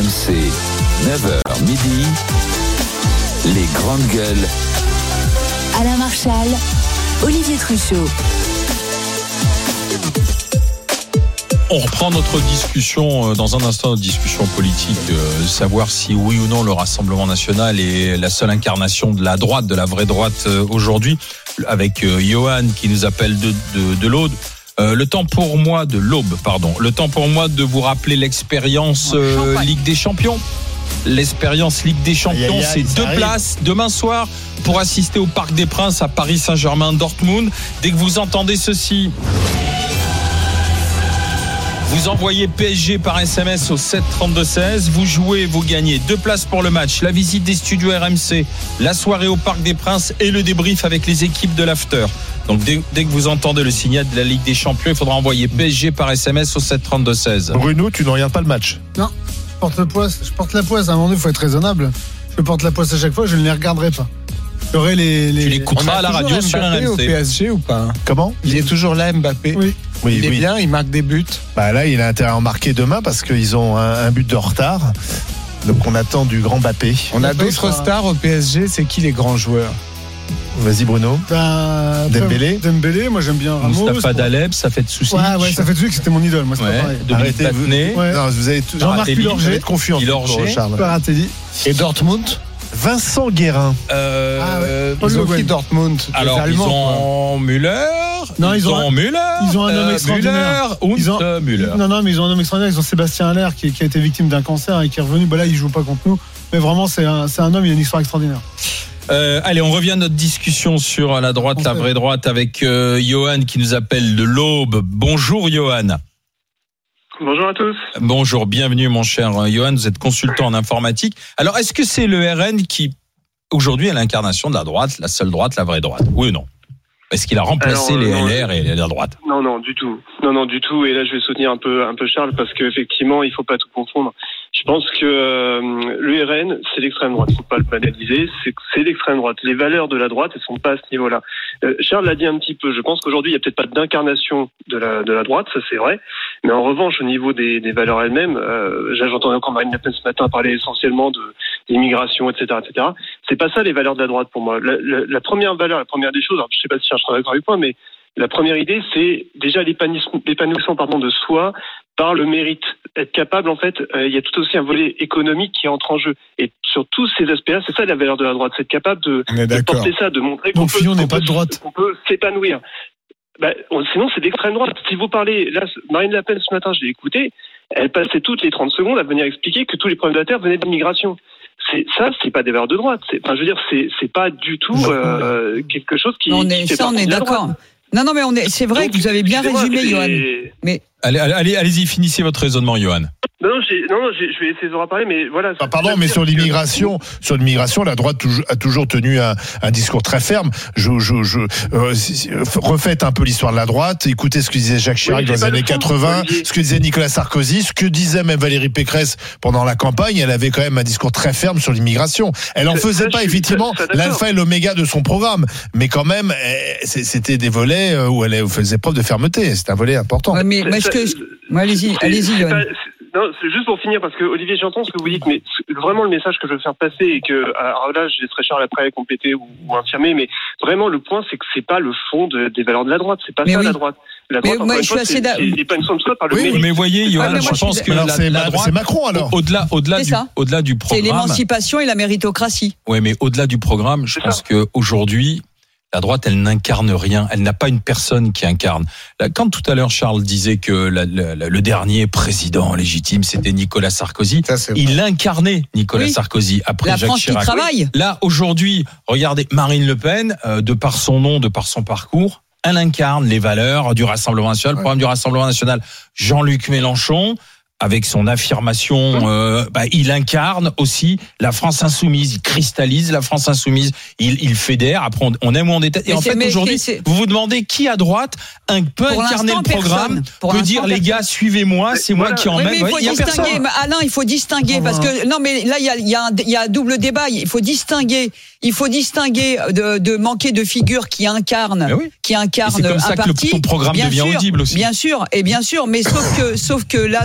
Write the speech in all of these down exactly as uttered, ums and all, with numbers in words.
M C, neuf heures midi, les grandes gueules. Alain Marchal, Olivier Truchot. On reprend notre discussion dans un instant, notre discussion politique, euh, savoir si oui ou non le Rassemblement national est la seule incarnation de la droite, de la vraie droite euh, aujourd'hui, avec euh, Johan qui nous appelle de, de, de l'Aude. Euh, le temps pour moi de l'Aube, pardon. Le temps pour moi de vous rappeler l'expérience euh, Ligue des Champions. L'expérience Ligue des Champions, aïe, aïe, aïe, c'est deux arrive. places demain soir pour assister au Parc des Princes à Paris Saint-Germain Dortmund. Dès que vous entendez ceci, vous envoyez P S G par S M S au sept trente-deux seize. Vous jouez, vous gagnez deux places pour le match, la visite des studios R M C, la soirée au Parc des Princes et le débrief avec les équipes de l'After. Donc dès, dès que vous entendez le signal de la Ligue des Champions, il faudra envoyer P S G par S M S au sept trente-deux seize. Bruno, tu ne regardes pas le match? Non, je porte le poids. Je porte la poisse. À un moment donné, il faut être raisonnable. Je porte la poisse à chaque fois, je ne les regarderai pas. Les, les... Tu l'écouteras à la radio sur R M C. Au P S G ou pas? Comment? Il est toujours là, Mbappé. Oui. Oui, il est oui. bien, il marque des buts. Bah là, il a intérêt à en marquer demain parce qu'ils ont un, un but de retard. Donc on attend du grand Mbappé. On a Mbappé, d'autres ça... stars au P S G. C'est qui les grands joueurs? Vas-y Bruno. Ben, Dembélé. Dembélé, moi j'aime bien Ramos. Moustapha Daleb, ça fait de soucis. Ouais, ouais, ça fait de soucis que c'était mon idole. Moi, c'est ouais. pas pareil. Dominique Patnay. Ouais. Non, vous avez tout... Jean-Marc Pilorget. Être confiant. Pilorget. Paratelli. Et Dortmund? Vincent Guérin. Euh, ah ouais. Ils ont Le qui Dortmund? Alors Allemands, ils ont quoi. Müller. Non, ils, ils ont, ont Müller. Ils ont un homme euh, extraordinaire. Müller. Ils ont, und Müller. Non, non, mais ils ont un homme extraordinaire. Ils ont Sébastien Haller qui, qui a été victime d'un cancer et qui est revenu. Bah là, il joue pas contre nous. Mais vraiment, c'est un, c'est un homme. Il a une histoire extraordinaire. Euh, allez, on revient à notre discussion sur la droite, on la vraie droite, avec euh, Johan qui nous appelle de l'Aube. Bonjour Johan. Bonjour à tous. Bonjour, bienvenue mon cher Johan, vous êtes consultant en informatique. Alors, est-ce que c'est le R N qui, aujourd'hui, est l'incarnation de la droite, la seule droite, la vraie droite? Oui ou non? Est-ce qu'il a remplacé Alors, les non, L R et la droite? Non, non, du tout. Non, non, du tout. Et là, je vais soutenir un peu, un peu Charles parce qu'effectivement, il faut pas tout confondre. Je pense que euh, le R N, c'est l'extrême droite. Faut pas le banaliser. C'est, c'est l'extrême droite. Les valeurs de la droite, elles sont pas à ce niveau-là. Euh, Charles l'a dit un petit peu. Je pense qu'aujourd'hui, il y a peut-être pas d'incarnation de la de la droite, ça c'est vrai. Mais en revanche, au niveau des, des valeurs elles-mêmes, euh, j'entendais encore Marine Le Pen ce matin parler essentiellement de l'immigration, et cetera, et cetera. C'est pas ça les valeurs de la droite pour moi. La, la, la première valeur, la première des choses. Alors, je sais pas si Charles sera d'accord avec moi, mais la première idée, c'est déjà l'épanouissement, l'épanouissement pardon, de soi par le mérite. Être capable, en fait, euh, il y a tout aussi un volet économique qui entre en jeu. Et sur tous ces aspects-là, c'est ça la valeur de la droite, c'est être capable de, de porter ça, de montrer qu'on, Donc, peut, Fillon n'est qu'on, pas peut, de droite. qu'on peut s'épanouir. Bah, on, sinon, c'est d'extrême droite. Si vous parlez, là, Marine Le Pen ce matin, je l'ai écoutée, elle passait toutes les trente secondes à venir expliquer que tous les problèmes de la Terre venaient de l'immigration. C'est, ça, c'est pas des valeurs de droite. C'est, enfin, je veux dire, c'est, c'est pas du tout euh, quelque chose qui. On est, qui fait ça, on est d'accord. Droite. Non, non, mais on est, c'est vrai Donc, que vous avez bien résumé, Johan. Mais allez, allez, allez-y, finissez votre raisonnement, Johan. Non, non, j'ai, non, non j'ai, je vais essayer de en parler, mais voilà. Ah, pardon, mais sur l'immigration, que... sur l'immigration, la droite a toujours tenu un, un discours très ferme. Je, je, je euh, refaites un peu l'histoire de la droite. Écoutez ce que disait Jacques Chirac oui, dans les années quatre-vingts, ce que disait Nicolas Sarkozy, ce que disait même Valérie Pécresse pendant la campagne. Elle avait quand même un discours très ferme sur l'immigration. Elle en faisait ça, pas effectivement ça, ça, l'alpha et l'oméga de son programme, mais quand même, c'était des volets où elle faisait preuve de fermeté. C'est un volet important. Ouais, mais, mais est-ce que, ouais, allez-y, allez-y, Johan. Non, c'est juste pour finir, parce que Olivier, j'entends ce que vous dites, mais vraiment le message que je veux faire passer, et que, alors là, je laisserai Charles après compléter ou, ou infirmer, mais vraiment le point, c'est que c'est pas le fond de, des valeurs de la droite, c'est pas mais ça oui. la droite. La droite, mais moi, je suis assez d'accord. Il n'est pas une somme de soi par le oui, mérite. mais voyez, Johan, ouais, je pense que alors, la, c'est, la droite, c'est Macron alors. Au-delà, au-delà du, au-delà du programme. C'est l'émancipation et la méritocratie. Oui, mais au-delà du programme, je c'est pense ça. que aujourd'hui. La droite, elle n'incarne rien. Elle n'a pas une personne qui incarne. Quand tout à l'heure Charles disait que la, la, la, le dernier président légitime, c'était Nicolas Sarkozy, ça, il incarnait Nicolas oui. Sarkozy après la Jacques France Chirac. Qui travaille. Là, aujourd'hui, regardez Marine Le Pen, euh, de par son nom, de par son parcours, elle incarne les valeurs du Rassemblement national. Ouais. Le programme du Rassemblement national, Jean-Luc Mélenchon. Avec son affirmation, euh, bah, il incarne aussi la France insoumise. Il cristallise la France insoumise. Il, il fédère. Après, on, on aime ou on déteste. Et mais en fait, aujourd'hui, c'est... vous vous demandez qui à droite un, peut pour incarner le programme, peut dire les gars, suivez-moi, c'est moi qui emmène. Oui, il faut ouais, distinguer, Alain. Il faut distinguer oh, parce que non, mais là, il y a, il y a, un, il y a un double débat. Il faut distinguer. Il faut distinguer de, de manquer de figures qui incarnent, oui. qui incarnent c'est comme un ça parti. Que le, ton programme bien devient sûr, audible aussi. Bien sûr, et bien sûr, mais sauf que, sauf que là, il y a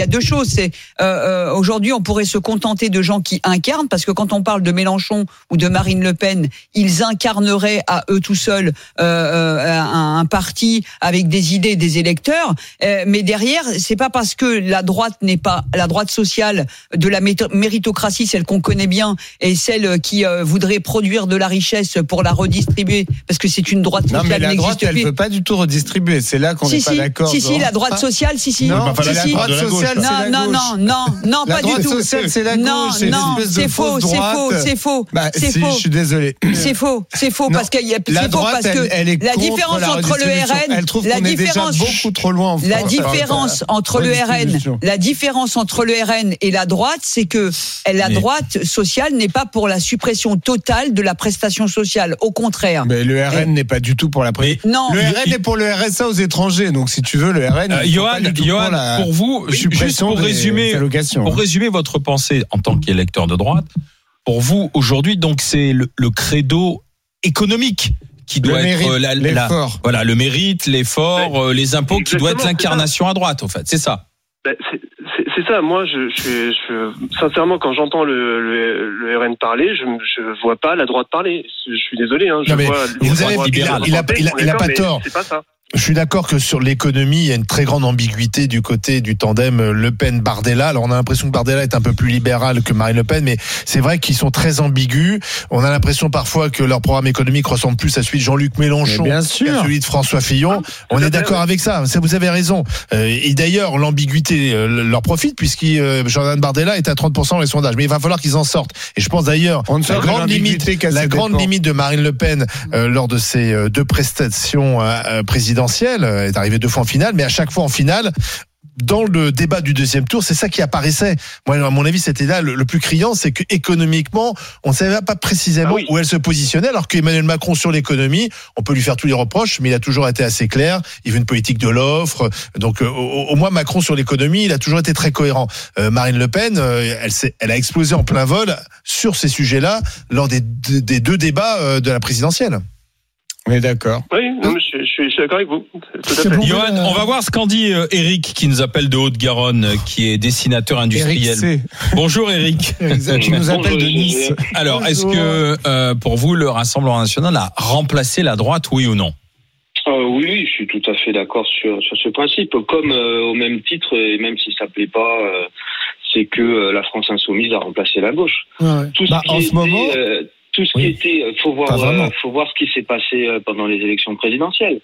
a deux choses. C'est euh, euh, aujourd'hui, on pourrait se contenter de gens qui incarnent, parce que quand on parle de Mélenchon ou de Marine Le Pen, ils incarneraient à eux tout seuls euh, un, un parti avec des idées, des électeurs. Euh, mais derrière, c'est pas parce que la droite n'est pas la droite sociale de la méritocratie, celle qu'on connaît bien, et celle qui euh, voudrait produire de la richesse pour la redistribuer, parce que c'est une droite sociale. Non, mais la droite, elle plus. veut pas du tout redistribuer. C'est là qu'on n'est si, pas si, d'accord. Si, si, la droite sociale, si, si. Non, enfin, si, la si. droite sociale, c'est la non, gauche. non, non, non, non, la pas du droite tout. sociale, c'est la non, gauche. C'est non, une espèce de c'est faux, fausse c'est droite. faux, c'est faux, Bah, c'est si, faux. je suis désolé. C'est faux, c'est faux, Non, parce qu'il y a, la c'est faux droite, parce que elle, elle est la contre différence la entre le R N, elle trouve la qu'on est déjà différence, beaucoup trop loin en France. la différence entre le R N, la différence entre le R N et la droite, c'est que la droite sociale n'est pas pour la suppression totale de la prestation sociale. Au contraire. Mais le R N et... n'est pas du tout pour la prestation. Non. Le il, R N il... est pour le R S A aux étrangers. Donc, si tu veux, le R N. Euh, Johan, Johan, pour, pour vous, juste pour résumer, pour hein. résumer votre pensée en tant qu'électeur de droite, pour vous aujourd'hui, donc c'est le, le credo économique qui doit le être mérite, la, l'effort. La, voilà, le mérite, l'effort, ouais, les impôts, qui doit être l'incarnation à droite, en fait. C'est ça. Ben, c'est, c'est, c'est ça. Moi, je, je, je, sincèrement, quand j'entends le, le, le R N parler, je je vois pas la droite parler. Je suis désolé. Hein, je non, mais vois vous avez, il, a, il, a, il, a, il a pas tort. C'est pas ça. Je suis d'accord que sur l'économie, il y a une très grande ambiguïté du côté du tandem Le Pen-Bardella. Alors on a l'impression que Bardella est un peu plus libéral que Marine Le Pen, mais c'est vrai qu'ils sont très ambigus. On a l'impression parfois que leur programme économique ressemble plus à celui de Jean-Luc Mélenchon qu'à celui de François Fillon. Ah, on est d'accord avec ça. Ça, vous avez raison. Et d'ailleurs, l'ambiguïté leur profite, puisque Jordan Bardella est à trente pour cent dans les sondages. Mais il va falloir qu'ils en sortent. Et je pense d'ailleurs, la grande limite, la grande limite de Marine Le Pen euh, lors de ses deux prestations euh, présidentielles, elle est arrivée deux fois en finale, mais à chaque fois en finale, dans le débat du deuxième tour, c'est ça qui apparaissait. Moi, à mon avis, c'était là le, le plus criant, c'est que économiquement, on ne savait pas précisément ah oui. où elle se positionnait, alors qu'Emmanuel Macron sur l'économie, on peut lui faire tous les reproches, mais il a toujours été assez clair. Il veut une politique de l'offre. Donc, euh, au, au moins Macron sur l'économie, il a toujours été très cohérent. Euh, Marine Le Pen, euh, elle, s'est, elle a explosé en plein vol sur ces sujets-là lors des, des deux débats euh, de la présidentielle. On est d'accord. Oui, non, je, je, je suis d'accord avec vous. Tout à fait. Bon, Johan, on va voir ce qu'en dit euh, Eric, qui nous appelle de Haute-Garonne, qui est dessinateur industriel. Eric Bonjour Eric. Qui nous appelle de Nice. Alors, Bonjour. Est-ce que euh, pour vous, le Rassemblement national a remplacé la droite, oui ou non? Euh, oui, je suis tout à fait d'accord sur, sur ce principe. Comme euh, au même titre, et même si ça ne plaît pas, euh, c'est que euh, la France insoumise a remplacé la gauche. Ouais. Tout ce bah, qui en était, ce moment... euh, Tout ce qui oui. était, faut voir, euh, faut voir ce qui s'est passé pendant les élections présidentielles.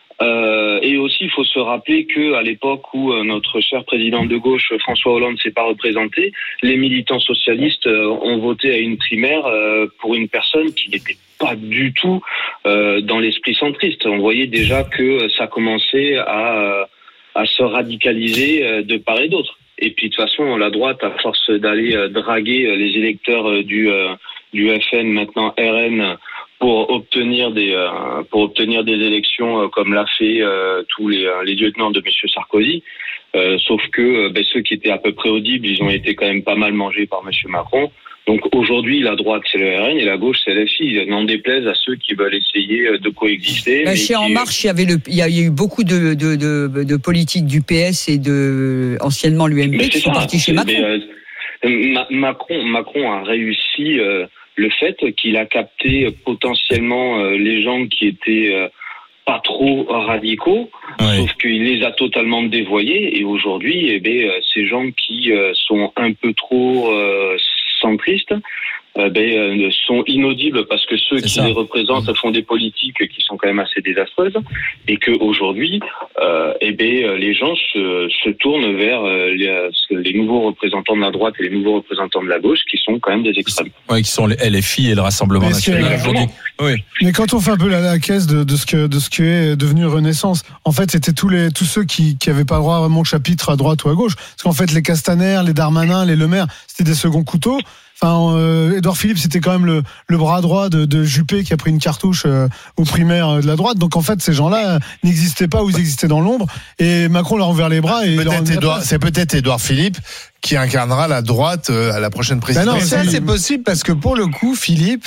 Euh, et aussi, il faut se rappeler que à l'époque où euh, notre cher président de gauche, François Hollande, s'est pas représenté, les militants socialistes euh, ont voté à une primaire euh, pour une personne qui n'était pas du tout euh, dans l'esprit centriste. On voyait déjà que ça commençait à, à se radicaliser euh, de part et d'autre. Et puis de toute façon, la droite, à force d'aller euh, draguer les électeurs euh, du euh, du F N, maintenant R N, pour obtenir des euh, pour obtenir des élections euh, comme l'a fait euh, tous les euh, les lieutenants de Monsieur Sarkozy. Euh, sauf que euh, ben, ceux qui étaient à peu près audibles, ils ont été quand même pas mal mangés par Monsieur Macron. Donc aujourd'hui, la droite c'est le R N et la gauche c'est L F I. N'en déplaise à ceux qui veulent essayer de coexister. Là, chez qui... En Marche, il y avait le, il y a eu beaucoup de de de, de politiques du P S et de anciennement l'U M P qui sont partis chez Macron. Mais, euh, Macron Macron a réussi. Euh, le fait qu'il a capté potentiellement euh, les gens qui étaient euh, pas trop radicaux, oui. Sauf qu'il les a totalement dévoyés. Et aujourd'hui, eh bien, ces gens qui euh, sont un peu trop euh, centristes, euh, ben, sont inaudibles parce que ceux C'est qui ça. les représentent mmh. font des politiques qui sont quand même assez désastreuses, et qu'aujourd'hui, euh, eh ben, les gens se, se tournent vers euh, les, les nouveaux représentants de la droite et les nouveaux représentants de la gauche qui sont quand même des extrêmes. Oui, qui sont les L F I et le Rassemblement Mais national aujourd'hui. Oui. Mais quand on fait un peu la, la caisse de, de ce que de ce qui est devenu Renaissance, en fait, c'était tous les tous ceux qui qui avaient pas le droit vraiment au chapitre à droite ou à gauche, parce qu'en fait, les Castaner, les Darmanin, les Le Maire, c'était des seconds couteaux. Enfin, euh, Édouard Philippe, c'était quand même le, le bras droit de, de Juppé qui a pris une cartouche euh, aux primaires de la droite. Donc en fait, ces gens-là euh, n'existaient pas ou ils existaient dans l'ombre. Et Macron leur a ouvert les bras. Et peut-être Édouard, c'est peut-être Édouard Philippe qui incarnera la droite euh, à la prochaine présidentielle. Ben non, ça c'est possible parce que pour le coup, Philippe,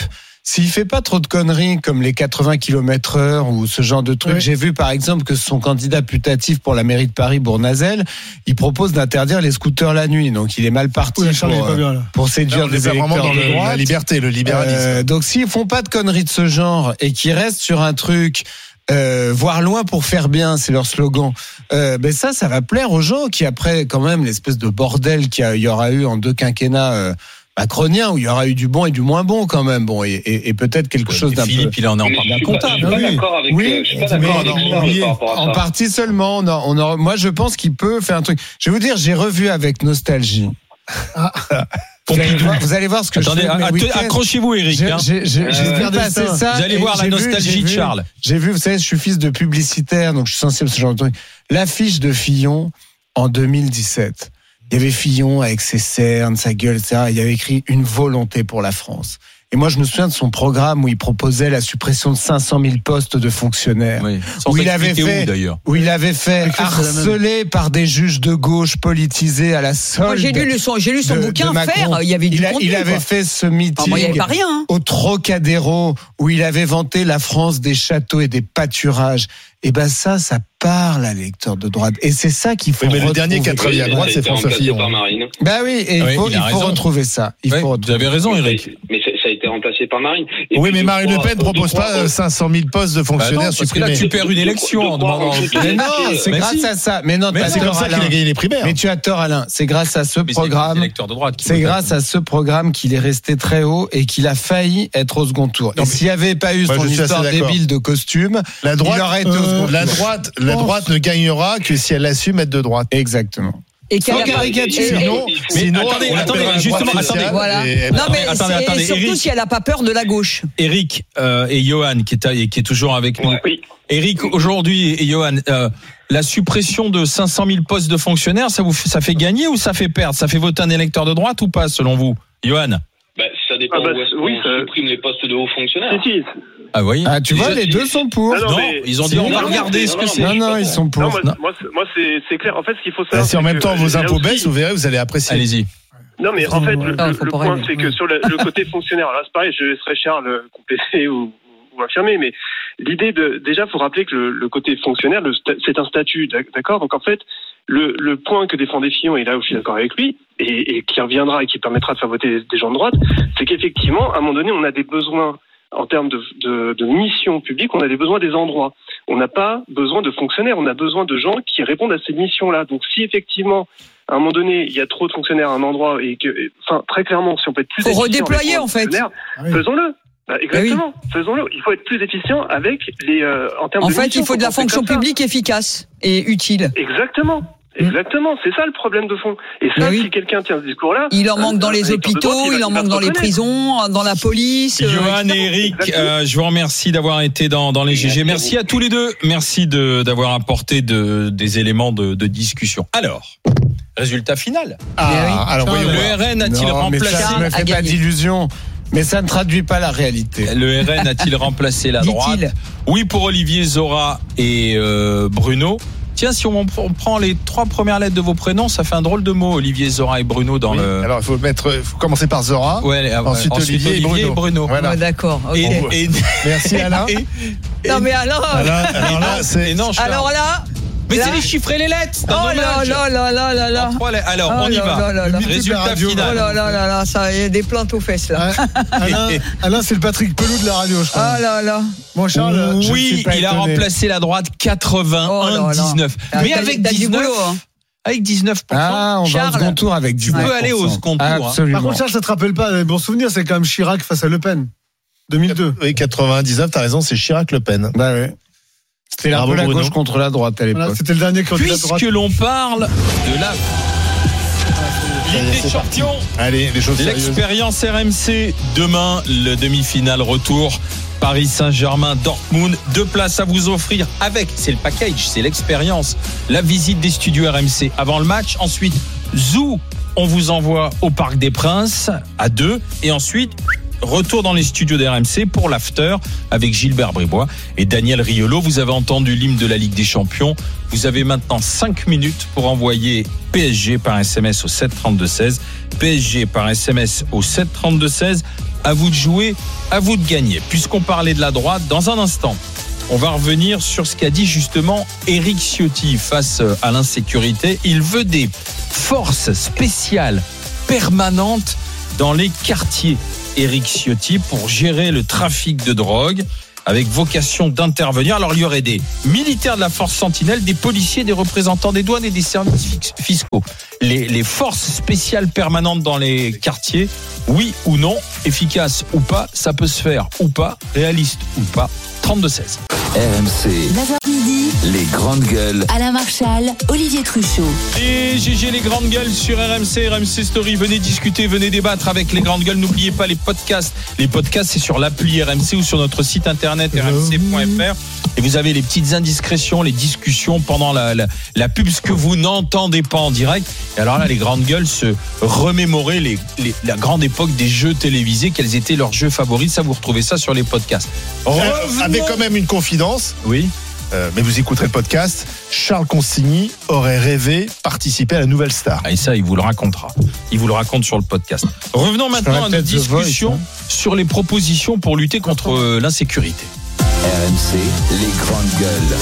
s'il fait pas trop de conneries comme les quatre-vingts kilomètres heure ou ce genre de trucs, oui. j'ai vu par exemple que son candidat putatif pour la mairie de Paris, Bournazel, il propose d'interdire les scooters la nuit. Donc il est mal parti Oui, pour, Charles, il est pas bien, là. pour séduire on des est vraiment électeurs dans de le- droite. la liberté, le libéralisme. Euh, donc s'ils font pas de conneries de ce genre et qu'ils restent sur un truc euh, voir loin pour faire bien, c'est leur slogan. Euh, ben ça, ça va plaire aux gens qui après quand même l'espèce de bordel qu'il y, a, il y aura eu en deux quinquennats euh, macroniens où il y aura eu du bon et du moins bon quand même. Bon et, et, et peut-être quelque Ouais, chose mais d'un Philippe, peu. il en est encore Mais bien je suis pas- comptable. Je suis pas Oui. d'accord avec. Oui, euh, je suis pas mais d'accord on avec en- Charles oui, par rapport à en ça. partie seulement. On a, on a- moi, je pense qu'il peut faire un truc. Je vais vous dire, j'ai revu avec nostalgie. Vous allez, voir, vous allez voir ce que Attendez, je fais. de mes att- week-ends. accrochez-vous, Eric. J'ai hein. j'ai- j'ai- j'ai Euh, vu passer ça. Vous allez et voir la j'ai vu- nostalgie j'ai de vu- Charles. J'ai vu, vous savez, je suis fils de publicitaire, donc je suis sensible à ce genre de truc. L'affiche de Fillon en deux mille dix-sept. Il y avait Fillon avec ses cernes, sa gueule, et cetera. Il y avait écrit une volonté pour la France. Et moi, je me souviens de son programme où il proposait la suppression de cinq cent mille postes de fonctionnaires. Oui. Sans Où il avait expliquer fait- où, d'ailleurs. Où il avait fait Écrit, c'est la même. harceler par des juges de gauche politisés à la solde. Moi, j'ai lu, le son, j'ai lu son de- bouquin de Macron. Faire. Il y avait du il, a- contenu. il avait quoi. fait ce Enfin, meeting moi, il n'y avait pas rien. hein. au Trocadéro où il avait vanté la France des châteaux et des pâturages. Et ben ça, ça parle à l'électeur de droite. Et c'est ça qu'il faut Oui, mais le retrouver. dernier qui a travaillé à droite, Ça a c'est été François remplacé Fillon. par Marine. Bah oui, et il Oui, faut, il il a faut raison. retrouver ça. Il Ouais, faut vous retrouver. avez raison, Eric. Mais ça ça a été remplacé par Marine. Et Oui, puis, mais je Marine Le crois- Pen propose je crois- pas cinq cent mille postes de Bah non, fonctionnaires parce que là, supprimés. tu perds une élection en demandant. Mais non, c'est Mais grâce si. à ça. Mais non, Mais t'as c'est C'est tort, comme ça qu'il Alain. a gagné les primaires. Mais tu as tort, Alain. C'est grâce à ce Mais c'est les programme. électeurs de droite qui C'est votent. grâce à ce programme qu'il est resté très haut et qu'il a failli être au second tour. Non, Et mais- s'il n'y avait pas eu Moi, son je suis assez histoire d'accord. débile de costume, La droite, il aurait été au euh, second la tour. droite, la droite ne gagnera que si elle assume être de droite. Exactement. Et qu'elle Sans a pas- caricature. et- et- Sinon, Mais sinon, attendez, on attendez, l'appellera justement, droite attendez. sociale Voilà. et elle- Non, mais Attendez, c'est- attendez, et surtout Eric. si elle n'a pas peur de la gauche. Eric euh, et Johan qui est, à- qui est toujours avec nous. Ouais. Oui. Eric, aujourd'hui, et Johan, euh, la suppression de cinq cent mille postes de fonctionnaires, ça vous fait, ça fait gagner ou ça fait perdre? Ça fait voter un électeur de droite ou pas, selon vous, Johan? Bah, ça dépend Ah bah, où est-ce oui, qu'on ça- supprime les postes de hauts fonctionnaires. Si, si. Ah, vous voyez. Ah, tu vois, Ils- les deux sont pour. Ah non, Non, mais- ils ont dit Si, on va non, regarder non, ce que non, c'est. Non, non, ils sont Non, pour. moi, Non. moi, c'est- moi, c'est c'est clair. En fait, ce qu'il faut Ah, savoir. si en c'est même que temps vos là impôts aussi- baissent, vous verrez, vous allez apprécier. Allez-y. Non, mais en fait, le, Ah, le- faut le pas point, rêver. c'est que sur le, le côté fonctionnaire, là, c'est pareil, je laisserai Charles compléter ou, ou affirmer, mais l'idée de, déjà, faut rappeler que le, le côté fonctionnaire, le sta- c'est un statut, d'accord? Donc, en fait, le, le point que défendait Fillon, et là où je suis d'accord avec lui, et, et qui reviendra et qui permettra de faire voter des gens de droite, c'est qu'effectivement, à un moment donné, on a des besoins en termes de, de, de mission publique, on a des besoins des endroits. On n'a pas besoin de fonctionnaires, on a besoin de gens qui répondent à ces missions-là. Donc, si effectivement, à un moment donné, il y a trop de fonctionnaires à un endroit et que, enfin, très clairement, si on peut être plus Faut efficient redéployer, avec en fait. fonctionnaires, Ah oui. faisons-le. Bah, exactement, faisons-le. Il faut être plus efficient avec les euh, en termes En de fait, missions, il faut de la faut penser fonction comme ça. publique efficace et utile. Exactement. Exactement, c'est ça le problème de fond. Et ça, Mais oui. si quelqu'un tient ce discours-là, Il en manque dans un les électeur de hôpitaux, droite, il va- en va manque se dans les reconnaître. prisons, dans la police. euh, Johan et et Eric, Exactement. euh, je vous remercie d'avoir été dans, dans les G G. Merci à tous les deux. Merci de, d'avoir apporté de, des éléments de, de discussion. Alors, résultat final. Ah, Mais oui. alors voyons Le voir. R N a-t-il Non, mais remplacé ça ne me a fait pas gagné. d'illusions. Mais ça ne traduit pas la réalité. Le R N a-t-il remplacé la droite? Dit-il. Oui pour Olivier Zora et euh, Bruno. Tiens, si on, on prend les trois premières lettres de vos prénoms, ça fait un drôle de mot, Olivier Zora et Bruno dans Oui. le. Alors il faut mettre, il faut commencer par Zora. Ouais, euh, Ensuite, Olivier et Bruno. Bruno. Voilà. Ouais, d'accord. ok. Et, et- Merci Alain. et- Non mais alors, Alain, alors là, c'est et non, je- alors là, mais là- c'est les chiffres et les lettres. c'est un oh là dommage. là là là là là. En trois lettres. Alors, Oh on y là va. là là là. Résultat Radio. Oh final. là là là là, ça y est, des plaintes aux fesses là. Ouais. Alain, Alain, c'est le Patrick Pelou de la radio, je crois. Ah là là. Bon, Charles, je ne suis Oui, pas il a étonné. remplacé la droite Oh quatre-vingt-un là là. dix-neuf. Ah, Mais t'as- avec t'as du dix-neuf, boulot, hein. avec dix-neuf pour cent. Ah, on va Charles, au second tour avec tu dix-neuf pour cent. peux aller au second tour, hein. Absolument. Par contre, Charles, ça te rappelle pas, les bons souvenirs, c'est quand même Chirac face à Le Pen. deux mille deux. Oui, quatre-vingt-dix-neuf, t'as raison, c'est Chirac-Le Pen. Bah ouais. C'était un Bravo, peu la Bruno. gauche contre la droite à l'époque. Voilà, c'était le dernier candidat de droite. Puisque l'on parle de la Ligue des Champions, Allez, les choses sérieuses. l'expérience R M C, demain, le demi-finale retour. Paris Saint-Germain, Dortmund, deux places à vous offrir avec, c'est le package, c'est l'expérience, la visite des studios R M C avant le match. Ensuite, Zou, on vous envoie au Parc des Princes à deux. Et ensuite, retour dans les studios d'R M C pour l'after avec Gilbert Bribois et Daniel Riolo. Vous avez entendu l'hymne de la Ligue des Champions. Vous avez maintenant cinq minutes pour envoyer P S G par S M S au sept trente-deux seize. P S G par S M S au sept trente-deux seize. À vous de jouer, à vous de gagner. Puisqu'on parlait de la droite, dans un instant, on va revenir sur ce qu'a dit justement Éric Ciotti face à l'insécurité. Il veut des forces spéciales permanentes dans les quartiers. Éric Ciotti pour gérer le trafic de drogue avec vocation d'intervenir. Alors il y aurait des militaires de la force Sentinelle, des policiers, des représentants des douanes et des services fiscaux. Les, les forces spéciales permanentes dans les quartiers, oui ou non, efficace ou pas, ça peut se faire ou pas, réaliste ou pas. trente-deux seize. R M C, neuf heures midi, les grandes gueules. Alain Marchal, Olivier Truchot. Et G G les grandes gueules sur R M C, R M C Story. Venez discuter, venez débattre avec les grandes gueules. N'oubliez pas les podcasts. Les podcasts, c'est sur l'appli R M C ou sur notre site internet r m c point f r. Et vous avez les petites indiscrétions, les discussions pendant la, la, la pub, ce que vous n'entendez pas en direct. Et alors là, les grandes gueules se remémorer les, les, la grande époque des jeux télévisés. Quels étaient leurs jeux favoris? Ça, vous retrouvez ça sur les podcasts. Revenons... Avec quand même une confidence. Oui. Euh, mais vous écouterez le podcast. Charles Consigny aurait rêvé participer à la Nouvelle Star. Ah, et ça, il vous le racontera. Il vous le raconte sur le podcast. Revenons maintenant à notre discussion Voice, hein. sur les propositions pour lutter contre euh, l'insécurité. R M C, les grandes gueules.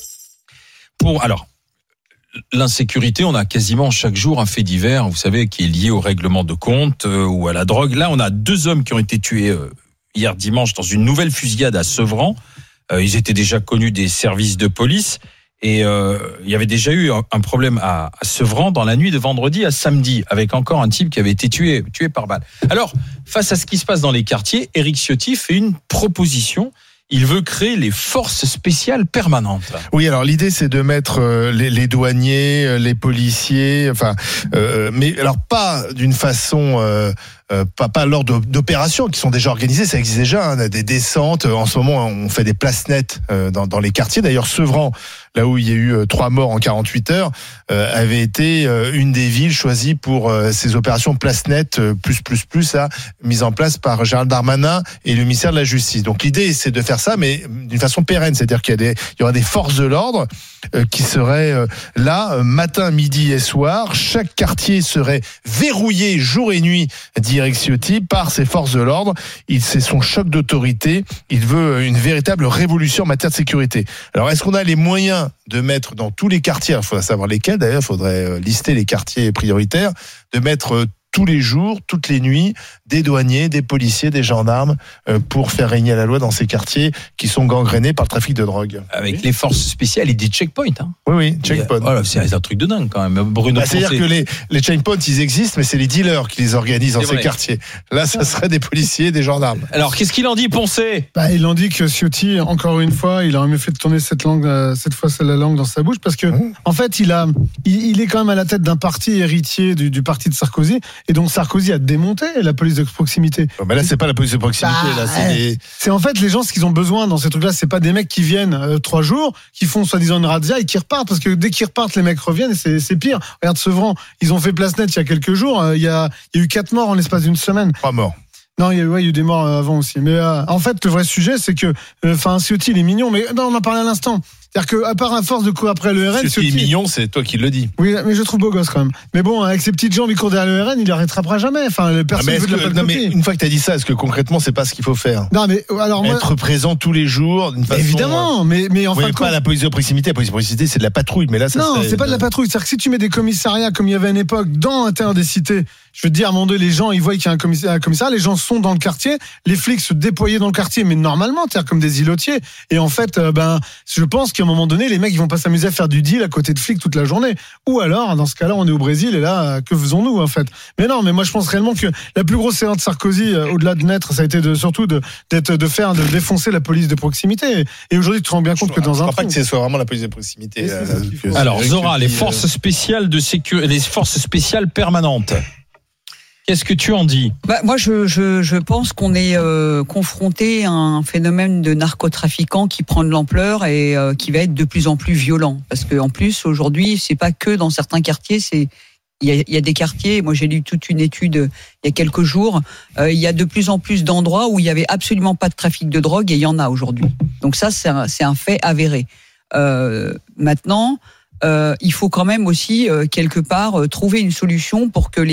Pour, alors, l'insécurité, on a quasiment chaque jour un fait divers, vous savez, qui est lié au règlement de compte euh, ou à la drogue. Là, on a deux hommes qui ont été tués euh, hier dimanche dans une nouvelle fusillade à Sevran. Euh, ils étaient déjà connus des services de police et euh, il y avait déjà eu un, un problème à, à Sevran dans la nuit de vendredi à samedi avec encore un type qui avait été tué, tué par balle. Alors, face à ce qui se passe dans les quartiers, Éric Ciotti fait une proposition. Il veut créer les forces spéciales permanentes. Oui, alors l'idée c'est de mettre euh, les, les douaniers, les policiers, enfin, euh, mais alors pas d'une façon, euh, euh, pas pas lors de, d'opérations qui sont déjà organisées, ça existe déjà, hein, des descentes. En ce moment, on fait des places nettes euh, dans, dans les quartiers. D'ailleurs, Sevran, là où il y a eu euh, trois morts en quarante-huit heures, euh, avait été euh, une des villes choisies pour euh, ces opérations places nettes euh, plus plus plus, là, mises en place par Gérald Darmanin et le ministère de la Justice. Donc l'idée c'est de faire ça, mais d'une façon pérenne, c'est-à-dire qu'il y a des, il y aura des forces de l'ordre euh, qui seraient euh, là euh, matin, midi et soir. Chaque quartier serait verrouillé jour et nuit, dit Éric Ciotti, par ces forces de l'ordre. Il, c'est son choc d'autorité. Il veut une véritable révolution en matière de sécurité. Alors, est-ce qu'on a les moyens de mettre dans tous les quartiers, il faudrait savoir lesquels d'ailleurs, il faudrait lister les quartiers prioritaires, de mettre tous les jours, toutes les nuits, des douaniers, des policiers, des gendarmes euh, pour faire régner la loi dans ces quartiers qui sont gangrénés par le trafic de drogue. Avec oui. les forces spéciales et des checkpoints. Hein. Oui, oui, checkpoints. Voilà, c'est un truc de dingue quand même. Bruno bah, c'est-à-dire que les, les checkpoints, ils existent, mais c'est les dealers qui les organisent dans ces quartiers. Là, ça serait des policiers, des gendarmes. Alors, qu'est-ce qu'il en dit, Poncé? Bah, il en dit que Ciotti, encore une fois, il aurait mieux fait de tourner cette langue, cette fois, c'est la langue dans sa bouche, parce que, mmh. en fait, il a, il, il est quand même à la tête d'un parti héritier du, du parti de Sarkozy, et donc Sarkozy a démonté la police de proximité. Oh, mais là, c'est pas la police de proximité. Bah, là, c'est, ouais. les... c'est en fait les gens, ce qu'ils ont besoin dans ces trucs-là, c'est pas des mecs qui viennent euh, trois jours, qui font soi-disant une razzia et qui repartent, parce que dès qu'ils repartent, les mecs reviennent et c'est, c'est pire. Regarde Sevran, ils ont fait place nette il y a quelques jours, il euh, y, a, y a eu quatre morts en l'espace d'une semaine. Trois morts. Non, il y a, ouais, il y a eu des morts avant aussi. Mais euh, en fait, le vrai sujet, c'est que, enfin, euh, Ciotti, il est mignon, mais non, on en parlait à l'instant. C'est-à-dire qu'à part à force de courir après le R N, Ciotti est mignon, c'est toi qui le dis. Oui, mais je trouve beau gosse quand même. Mais bon, avec ses petites jambes, il court derrière le R N, il ne rattrapera jamais. Enfin, personne ah, veut de la que, non, mais une fois que tu as dit ça, est-ce que concrètement, c'est pas ce qu'il faut faire? Non, mais alors moi, être présent tous les jours, d'une façon. Évidemment, mais mais en oui, fait, pas quand... la police de proximité. La police de proximité, c'est de la patrouille, mais là, ça. Non, serait... c'est pas de la patrouille. C'est-à-dire que si tu mets des commissariats comme il y avait à une époque dans l'intérieur des cités, je veux te dire, à un moment donné, les gens, ils voient qu'il y a un commissariat, un commissariat, les gens sont dans le quartier, les flics se déployaient dans le quartier, mais normalement, c'est-à-dire comme des îlotiers. Et en fait, euh, ben, je pense qu'à un moment donné, les mecs, ils vont pas s'amuser à faire du deal à côté de flics toute la journée. Ou alors, dans ce cas-là, on est au Brésil et là, que faisons-nous en fait? Mais non, mais moi, je pense réellement que la plus grosse erreur de Sarkozy, euh, au-delà de naître, ça a été de, surtout de, d'être, de faire, de défoncer la police de proximité. Et aujourd'hui, tu te rends bien compte je que dans je un. Je crois pas que ce soit vraiment la police de proximité. Euh, euh, alors, Zora, les forces spéciales de sécurité, les forces spéciales permanentes. Qu'est-ce que tu en dis? Bah, moi, je, je, je pense qu'on est euh, confronté à un phénomène de narcotrafiquants qui prend de l'ampleur et euh, qui va être de plus en plus violent. Parce qu'en plus, aujourd'hui, c'est pas que dans certains quartiers, c'est il y a, il y a des quartiers. Moi, j'ai lu toute une étude euh, il y a quelques jours. Euh, il y a de plus en plus d'endroits où il y avait absolument pas de trafic de drogue et il y en a aujourd'hui. Donc ça, c'est un, c'est un fait avéré. Euh, maintenant, euh, il faut quand même aussi euh, quelque part euh, trouver une solution pour que les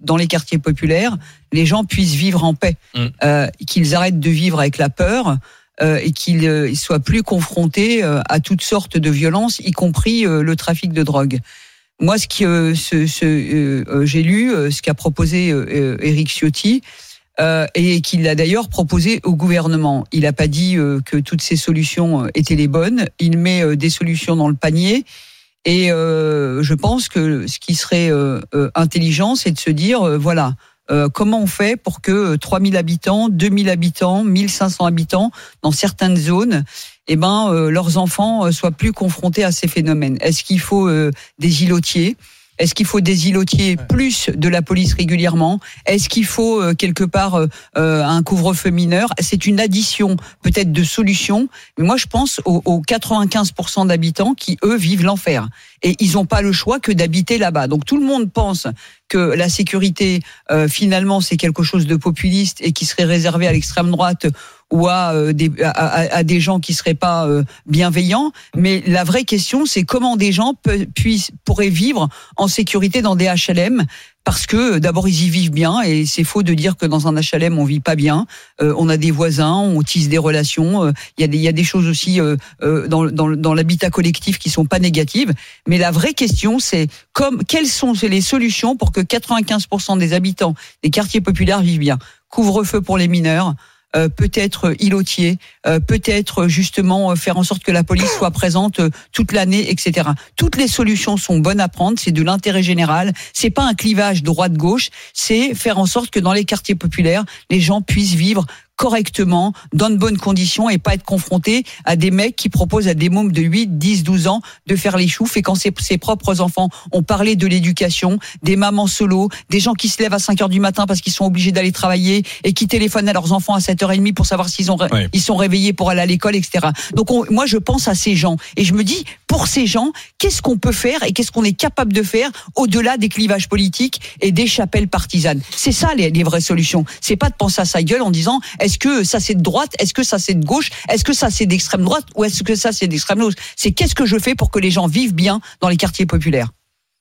dans les quartiers populaires, les gens puissent vivre en paix, mmh. euh, qu'ils arrêtent de vivre avec la peur. Euh, et qu'ils euh, soient plus confrontés euh, à toutes sortes de violences, y compris euh, le trafic de drogue. Moi, ce que euh, ce, ce, euh, j'ai lu, euh, ce qu'a proposé euh, Éric Ciotti, euh, et qu'il a d'ailleurs proposé au gouvernement. Il n'a pas dit euh, que toutes ces solutions étaient les bonnes. Il met euh, des solutions dans le panier. Et euh, je pense que ce qui serait euh, euh, intelligent, c'est de se dire, euh, voilà, Euh, comment on fait pour que trois mille habitants, deux mille habitants, mille cinq cents habitants dans certaines zones, eh ben, euh, leurs enfants euh, soient plus confrontés à ces phénomènes? Est-ce qu'il faut euh, des îlotiers? Est-ce qu'il faut des îlotiers plus de la police régulièrement? Est-ce qu'il faut euh, quelque part euh, un couvre-feu mineur? C'est une addition peut-être de solutions, mais moi je pense aux, aux quatre-vingt-quinze pour cent d'habitants qui eux vivent l'enfer et ils n'ont pas le choix que d'habiter là-bas. Donc tout le monde pense que la sécurité euh, finalement c'est quelque chose de populiste et qui serait réservé à l'extrême droite ou à, euh, des, à, à, à des gens qui seraient pas euh, bienveillants. Mais la vraie question, c'est comment des gens pe- puissent, pourraient vivre en sécurité dans des H L M. Parce que d'abord ils y vivent bien et c'est faux de dire que dans un H L M on vit pas bien. Euh, on a des voisins, on tisse des relations. Il euh, y a des il y a des choses aussi euh, euh, dans dans dans l'habitat collectif qui sont pas négatives. Mais la vraie question c'est comme quelles sont les solutions pour que quatre-vingt-quinze pour cent des habitants des quartiers populaires vivent bien. Couvre-feu pour les mineurs. Euh, peut-être îlotier, euh, peut-être justement euh, faire en sorte que la police soit présente euh, toute l'année, et cetera. Toutes les solutions sont bonnes à prendre, c'est de l'intérêt général, c'est pas un clivage droite-gauche, c'est faire en sorte que dans les quartiers populaires, les gens puissent vivre correctement, dans de bonnes conditions et pas être confrontés à des mecs qui proposent à des mômes de huit, dix, douze ans de faire les choufs et quand ses, ses propres enfants ont parlé de l'éducation, des mamans solo, des gens qui se lèvent à cinq heures du matin parce qu'ils sont obligés d'aller travailler et qui téléphonent à leurs enfants à sept heures trente pour savoir s'ils ont, oui. ils sont réveillés pour aller à l'école, et cetera. Donc on, moi je pense à ces gens et je me dis, pour ces gens, qu'est-ce qu'on peut faire et qu'est-ce qu'on est capable de faire au-delà des clivages politiques et des chapelles partisanes? C'est ça les, les vraies solutions. C'est pas de penser à sa gueule en disant, est-ce que ça c'est de droite, est-ce que ça c'est de gauche, est-ce que ça c'est d'extrême droite ou est-ce que ça c'est d'extrême gauche? C'est qu'est-ce que je fais pour que les gens vivent bien dans les quartiers populaires?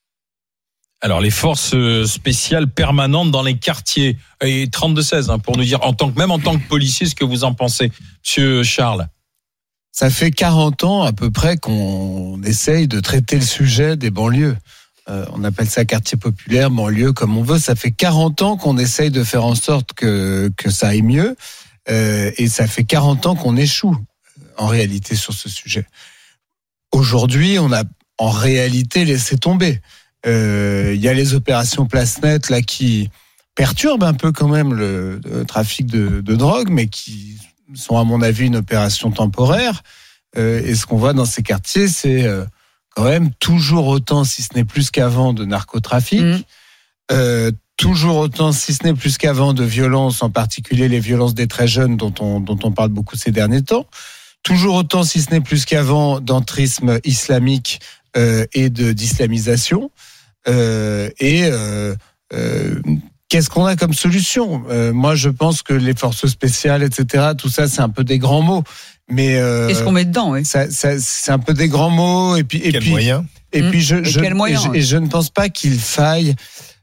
Alors les forces spéciales permanentes dans les quartiers et trente-deux seize hein, pour nous dire en tant que même en tant que policier ce que vous en pensez, Monsieur Charles. Ça fait quarante ans à peu près qu'on essaye de traiter le sujet des banlieues. Euh, on appelle ça quartier populaire, banlieue, comme on veut. Ça fait quarante ans qu'on essaye de faire en sorte que que ça aille mieux, euh, et ça fait quarante ans qu'on échoue en réalité sur ce sujet. Aujourd'hui, on a en réalité laissé tomber. Il euh, y a les opérations Place Nette là qui perturbent un peu quand même le, le trafic de, de drogue, mais qui sont à mon avis une opération temporaire. Euh, et ce qu'on voit dans ces quartiers, c'est euh, quand même toujours autant, si ce n'est plus qu'avant, de narcotrafic, mmh. euh, toujours autant, si ce n'est plus qu'avant, de violences, en particulier les violences des très jeunes dont on, dont on parle beaucoup ces derniers temps, toujours autant, si ce n'est plus qu'avant, d'entrisme islamique euh, et de, d'islamisation. Euh, et euh, euh, qu'est-ce qu'on a comme solution? euh, Moi, je pense que les forces spéciales, et cetera, tout ça, c'est un peu des grands mots. Mais euh, qu'est-ce qu'on met dedans, oui. ça, ça, c'est un peu des grands mots. Et puis, et quel puis, moyen et mmh. puis, je, et je, quel moyen, et, je, ouais. et je ne pense pas qu'il faille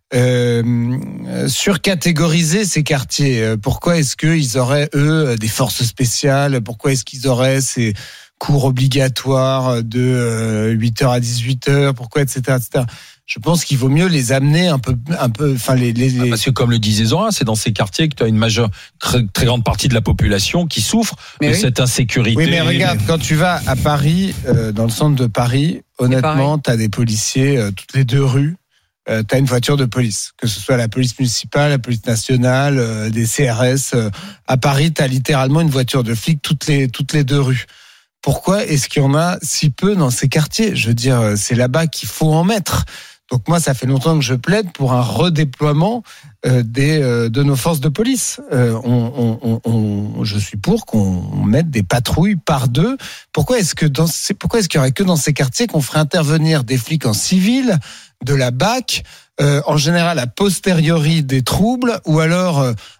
euh, surcatégoriser ces quartiers. Pourquoi est-ce qu'ils auraient eux des forces spéciales? Pourquoi est-ce qu'ils auraient ces cours obligatoires de huit heures à dix-huit heures? Pourquoi, et cetera, et cetera. Je pense qu'il vaut mieux les amener un peu, un peu, enfin les, les, les... Parce que comme le disait Zora, c'est dans ces quartiers que tu as une majeure, très, très grande partie de la population qui souffre mais de oui. cette insécurité. Oui, mais regarde, quand tu vas à Paris, euh, dans le centre de Paris, honnêtement, tu as des policiers euh, toutes les deux rues. Euh, tu as une voiture de police, que ce soit la police municipale, la police nationale, euh, des C R S. Euh, à Paris, tu as littéralement une voiture de flic toutes les toutes les deux rues. Pourquoi est-ce qu'il y en a si peu dans ces quartiers? Je veux dire, c'est là-bas qu'il faut en mettre. Donc moi, ça fait longtemps que je plaide pour un redéploiement euh, des euh, de nos forces de police. Euh, on, on, on, je suis pour qu'on mette des patrouilles par deux. Pourquoi est-ce que dans ces, pourquoi est-ce qu'il y aurait que dans ces quartiers qu'on ferait intervenir des flics en civil, de la B A C, euh, en général a posteriori des troubles, ou alors euh,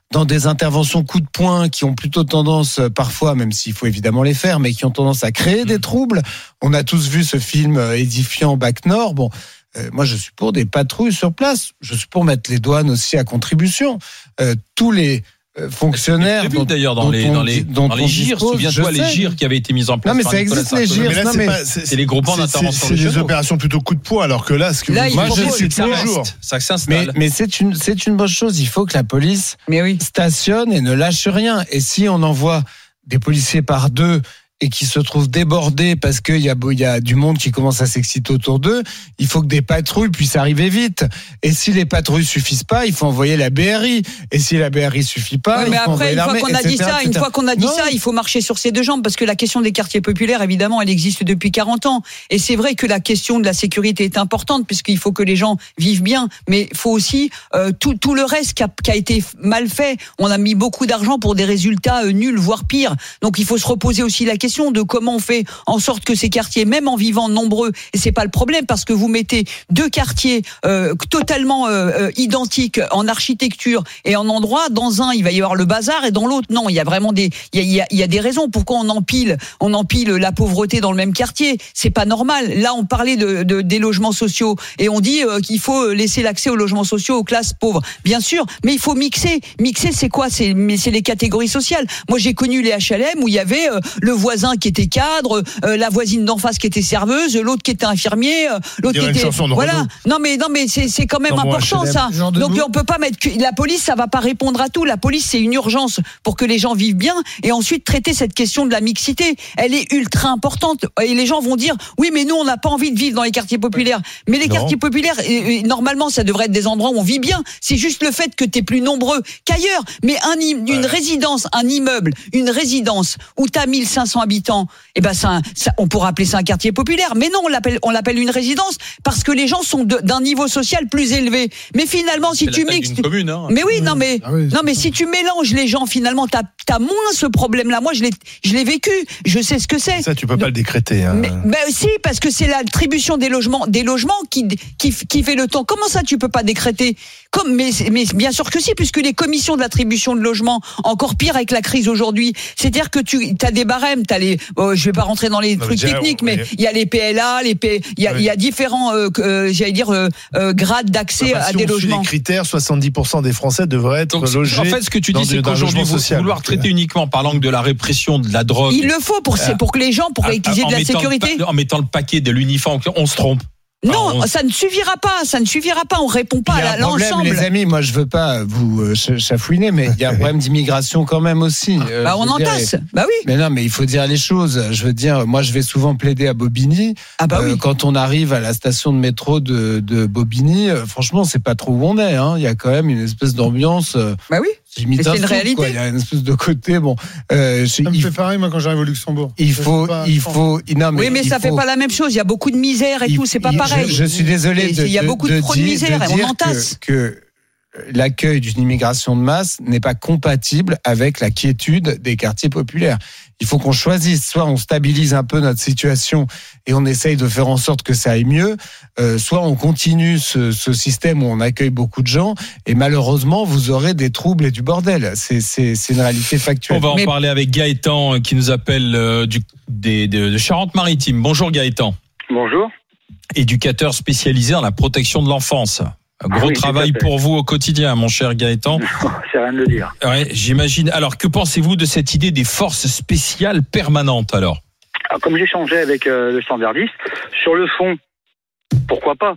dans des interventions coup de poing qui ont plutôt tendance, parfois, même s'il faut évidemment les faire, mais qui ont tendance à créer des troubles. On a tous vu ce film édifiant Bac Nord. Bon, euh, moi je suis pour des patrouilles sur place. Je suis pour mettre les douanes aussi à contribution. Euh, tous les fonctionnaires. C'est prévu d'ailleurs dans les dans les dans les gires. Souviens-toi les gires qui avaient été mis en place. Non mais par ça Nicolas existe les Sarkozy. gires. Mais là, Non, c'est mais pas- c'est- C'est les groupements c'est- d'intervention C'est des régionaux. opérations plutôt coup de poing, alors que là, ce que Là, vous il Moi, faut je que suis que ça tous les jours. reste, ça mais s'installe. mais c'est une c'est une bonne chose. Il faut que la police Mais oui. stationne et ne lâche rien. Et si on envoie des policiers par deux et qui se trouvent débordés parce qu'il y a, il y a du monde qui commence à s'exciter autour d'eux, il faut que des patrouilles puissent arriver vite. Et si les patrouilles suffisent pas, il faut envoyer la B R I. Et si la B R I suffit pas, Ouais, il mais faut après, envoyer une fois l'armée, qu'on a et cetera, dit ça, et une cetera. fois qu'on a dit Non. ça, il faut marcher sur ses deux jambes parce que la question des quartiers populaires, évidemment, elle existe depuis quarante ans. Et c'est vrai que la question de la sécurité est importante puisqu'il faut que les gens vivent bien, mais il faut aussi euh, tout, tout le reste qui a, qui a été mal fait. On a mis beaucoup d'argent pour des résultats euh, nuls, voire pires. Donc il faut se reposer aussi la question de comment on fait en sorte que ces quartiers, même en vivant nombreux, et c'est pas le problème parce que vous mettez deux quartiers euh, totalement euh, identiques en architecture et en endroit, dans un il va y avoir le bazar et dans l'autre non, il y a vraiment des il y a, il y a, il y a des raisons pourquoi on empile on empile la pauvreté dans le même quartier, c'est pas normal. Là on parlait de, de des logements sociaux et on dit euh, qu'il faut laisser l'accès aux logements sociaux aux classes pauvres. Bien sûr, mais il faut mixer. Mixer c'est quoi? C'est mais c'est les catégories sociales. Moi j'ai connu les H L M où il y avait euh, le voisin qui était cadre, euh, la voisine d'en face qui était serveuse, l'autre qui était infirmier, euh, l'autre Dirait qui une était chanson de voilà. Renaud. Non mais non mais c'est c'est quand même Dans mon important H L M. ça. Genre Donc debout. on peut pas mettre que la police, ça va pas répondre à tout. La police c'est une urgence pour que les gens vivent bien et ensuite traiter cette question de la mixité. Elle est ultra importante et les gens vont dire oui mais nous on n'a pas envie de vivre dans les quartiers populaires. Mais les Non. quartiers populaires euh, normalement ça devrait être des endroits où on vit bien. C'est juste le fait que t'es plus nombreux qu'ailleurs. Mais un im- une résidence, un immeuble, une résidence où t'as mille cinq cents habitants, et ben ça, ça on pourrait appeler ça un quartier populaire. Mais non on l'appelle on l'appelle une résidence parce que les gens sont de- d'un niveau social plus élevé. Mais finalement si C'est tu la taille mixes d'une commune, hein. mais oui, non mais Ah oui, non mais si tu mélanges les gens finalement t'as t'as moins ce problème-là. Moi je l'ai je l'ai vécu, je sais ce que c'est. Ça, tu peux pas le décréter. Hein. Mais ben si parce que c'est l'attribution des logements des logements qui qui qui fait le temps. Comment ça tu peux pas décréter? Comme mais mais bien sûr que si puisque les commissions de l'attribution de logements encore pire avec la crise aujourd'hui. C'est-à-dire que tu as des barèmes, t'as les oh, je vais pas rentrer dans les Non, trucs mais déjà, techniques ouais. mais il y a les P L A, les P il y a Ouais. il y a différents euh, euh, j'allais dire euh, euh, grades d'accès Enfin, à si des on suit logements. les critères, soixante-dix pour cent des Français devraient être Donc, logés. en fait, ce que tu dans dis, c'est des- dans un qu'aujourd'hui, logement vous social. vouloir traiter uniquement par l'angle de la répression, de la drogue, Il le faut pour c'est pour que les gens pour à- qu'ils aient en de la mettant le sécurité. pa- en mettant le paquet de l'uniforme, on se trompe. Non, Enfin, on- ça ne suffira pas, ça ne suffira pas. On répond pas Il y a à un la- problème, l'ensemble. les amis. Moi, je veux pas vous euh, ch- chafouiner, mais il y a un problème d'immigration quand même aussi. Euh, Bah, on je veux dire, entasse. Bah oui. Mais non, mais il faut dire les choses. Je veux dire, moi, je vais souvent plaider à Bobigny. Ah bah Euh, oui. Quand on arrive à la station de métro de, de Bobigny, euh, franchement, c'est pas trop où on est. Hein. Il y a quand même une espèce d'ambiance. euh, Bah oui. limite Mais c'est un une souk, réalité. quoi. Il y a une espèce de côté. Bon, euh, je- Ça me il, fait pareil, moi, quand j'arrive au Luxembourg. il Je faut, sais pas, il je faut. Non, mais Oui, mais il ça fait faut- pas la même chose. Il y a beaucoup de misère et il- tout. C'est pas il- pareil. Je, je suis désolé Et de, il y a de- beaucoup de trop de dire- misère et on dire entasse. que, que l'accueil d'une immigration de masse n'est pas compatible avec la quiétude des quartiers populaires. Il faut qu'on choisisse, soit on stabilise un peu notre situation et on essaye de faire en sorte que ça aille mieux, euh, soit on continue ce, ce système où on accueille beaucoup de gens et malheureusement vous aurez des troubles et du bordel. C'est, c'est, c'est une réalité factuelle. On va en Mais- parler avec Gaëtan euh, qui nous appelle euh, du, des, de, de Charente-Maritime. Bonjour Gaëtan. Bonjour. Éducateur spécialisé dans la protection de l'enfance. Un gros oui, tout travail à fait. pour vous au quotidien, mon cher Gaëtan. C'est rien de le dire. Ouais, j'imagine. Alors, que pensez-vous de cette idée des forces spéciales permanentes, alors? Alors, comme j'échangeais avec euh, le standardiste, sur le fond, pourquoi pas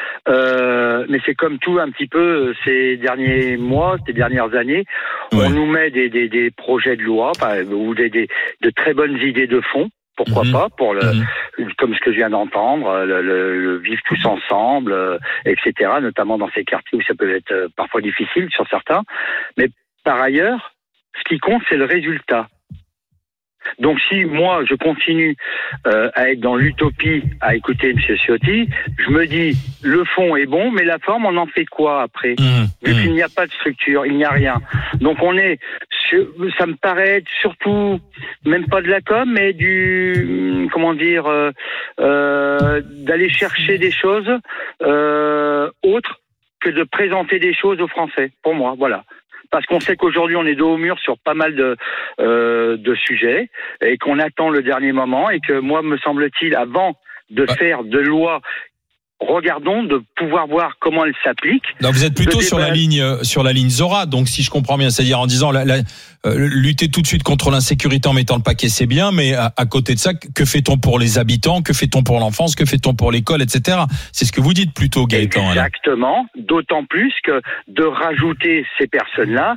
euh, mais c'est comme tout un petit peu euh, ces derniers mois, ces dernières années, Ouais. on nous met des, des, des projets de loi enfin, ou des, des, de très bonnes idées de fond. Pourquoi Mhm. pas pour le, Mhm. comme ce que je viens d'entendre, le, le, le vivre tous ensemble, euh, et cetera. Notamment dans ces quartiers où ça peut être euh, parfois difficile sur certains. Mais par ailleurs, ce qui compte, c'est le résultat. Donc si moi je continue euh, à être dans l'utopie, à écouter M. Ciotti, je me dis le fond est bon, mais la forme on en fait quoi après? Mmh, Vu mmh. qu'il n'y a pas de structure, il n'y a rien. Donc on est, sur, ça me paraît être surtout même pas de la com, mais du comment dire, euh, euh, d'aller chercher des choses euh, autres que de présenter des choses aux Français. Pour moi, voilà. parce qu'on sait qu'aujourd'hui on est dos au mur sur pas mal de euh, de sujets et qu'on attend le dernier moment et que moi me semble-t-il avant de bah. faire de loi, regardons de pouvoir voir comment elle s'applique. Non, vous êtes plutôt sur la ligne sur la ligne Zora, donc si je comprends bien, c'est-à-dire en disant la, la, euh, lutter tout de suite contre l'insécurité en mettant le paquet, c'est bien, mais à, à côté de ça, que fait-on pour les habitants, que fait-on pour l'enfance, que fait-on pour l'école, et cetera. C'est ce que vous dites plutôt, Gaëtan. Exactement. Là. D'autant plus que de rajouter ces personnes-là,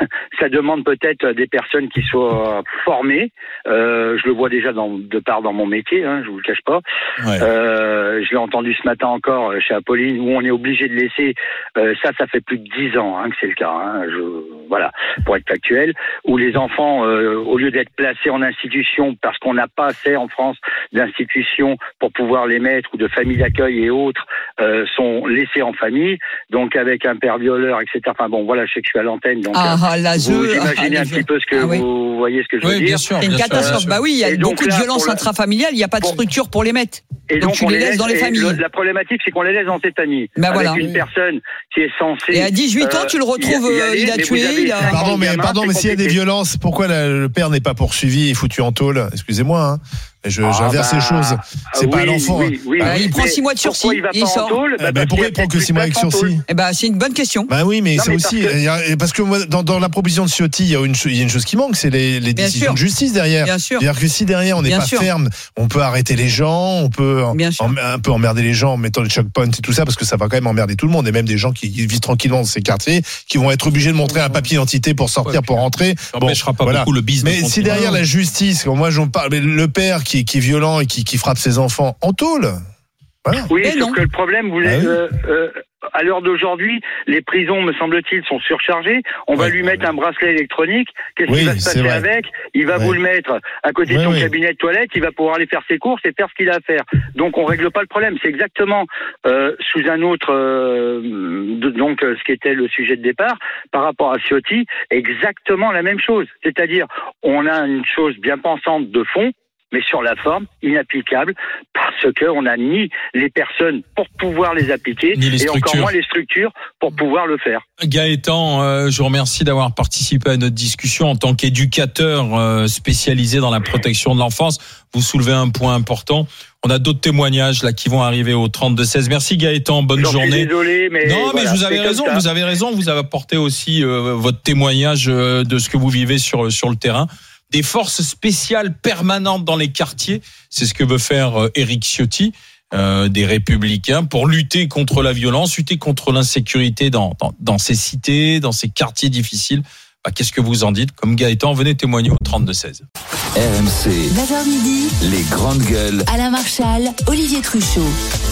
ça demande peut-être des personnes qui soient formées. Euh, je le vois déjà dans, de part dans mon métier, hein, je vous le cache pas. Ouais. Euh, je l'ai entendu ce matin encore chez Apolline, où on est obligé de laisser, euh, ça, ça fait plus de dix ans hein, que c'est le cas, hein, je, voilà, pour être factuel, où les enfants, euh, au lieu d'être placés en institution, parce qu'on n'a pas assez en France d'institutions pour pouvoir les mettre, ou de familles d'accueil et autres, euh, sont laissés en famille, donc avec un père violeur, et cetera. Enfin bon, voilà, je sais que je suis à l'antenne, donc ah, euh, la vous je... imaginez ah, un petit peu ce que ah, oui. vous voyez ce que je oui, veux dire. C'est une catastrophe. Bah oui, il y a et beaucoup de violences la... intrafamiliales, il n'y a pas de structure pour les mettre. Et donc, donc tu on les laisses dans les familles. Le, la problématique, c'est qu'on les laisse dans cette famille. Ben avec voilà. une personne qui est censée. Et à dix-huit ans, tu le retrouves, euh, il a tué. Il a... Pardon, mais, pardon, mais s'il y a des violences, pourquoi la, le père n'est pas poursuivi et foutu en tâule? Excusez-moi, hein. Je, ah j'inverse bah, les choses. C'est oui, pas l'enfant. Oui, oui, bah, oui, il prend six mois de sursis. Il va et il sort. Tôle, bah, bah, pourquoi il prend que six mois avec sursis? Eh ben, c'est une bonne question. Bah oui, mais c'est aussi que... parce que moi, dans, dans la proposition de Ciotti, il y a une, il y a une chose qui manque, c'est les, les décisions sûr. de justice derrière. Bien sûr. C'est-à-dire que si derrière on n'est pas sûr. ferme, on peut arrêter les gens, on peut en, un peu emmerder les gens en mettant les choc points et tout ça, parce que ça va quand même emmerder tout le monde, et même des gens qui, qui vivent tranquillement dans ces quartiers, qui vont être obligés de montrer un papier d'identité pour sortir, ouais, pour rentrer. Ça n'empêchera bon, pas voilà. beaucoup le business. Mais si derrière la justice, moi j'en parle, le père qui, qui est violent et qui, qui frappe ses enfants en tôle. Voilà. Oui, et sauf non. que le problème, vous ah oui. euh, euh, à l'heure d'aujourd'hui, les prisons, me semble-t-il, sont surchargées. On ouais, va lui ouais, mettre ouais. un bracelet électronique. Qu'est-ce oui, qui va se passer avec? Il va ouais. vous le mettre à côté ouais, de son ouais. cabinet de toilette. Il va pouvoir aller faire ses courses et faire ce qu'il a à faire. Donc, on règle pas le problème. C'est exactement euh, sous un autre, euh, de, donc ce qui était le sujet de départ, par rapport à Ciotti, exactement la même chose. C'est-à-dire, on a une chose bien pensante de fond, mais sur la forme, inapplicable, parce qu'on n'a ni les personnes pour pouvoir les appliquer, les et encore moins les structures pour pouvoir le faire. Gaëtan, euh, je vous remercie d'avoir participé à notre discussion en tant qu'éducateur euh, spécialisé dans la protection de l'enfance. Vous soulevez un point important. On a d'autres témoignages là qui vont arriver au trente-deux seize. Merci Gaëtan, bonne J'en journée. Suis désolé, mais non, voilà, mais vous avez raison, vous avez raison. Vous avez apporté aussi euh, votre témoignage euh, de ce que vous vivez sur sur le terrain. Des forces spéciales permanentes dans les quartiers, c'est ce que veut faire euh, Éric Ciotti, euh, des Républicains, pour lutter contre la violence, lutter contre l'insécurité dans, dans, dans ces cités, dans ces quartiers difficiles. Bah, qu'est-ce que vous en dites? Comme Gaëtan, venez témoigner au trente-deux seize. R M C, neuf heures midi, les grandes gueules. Alain Marchal, Olivier Truchot.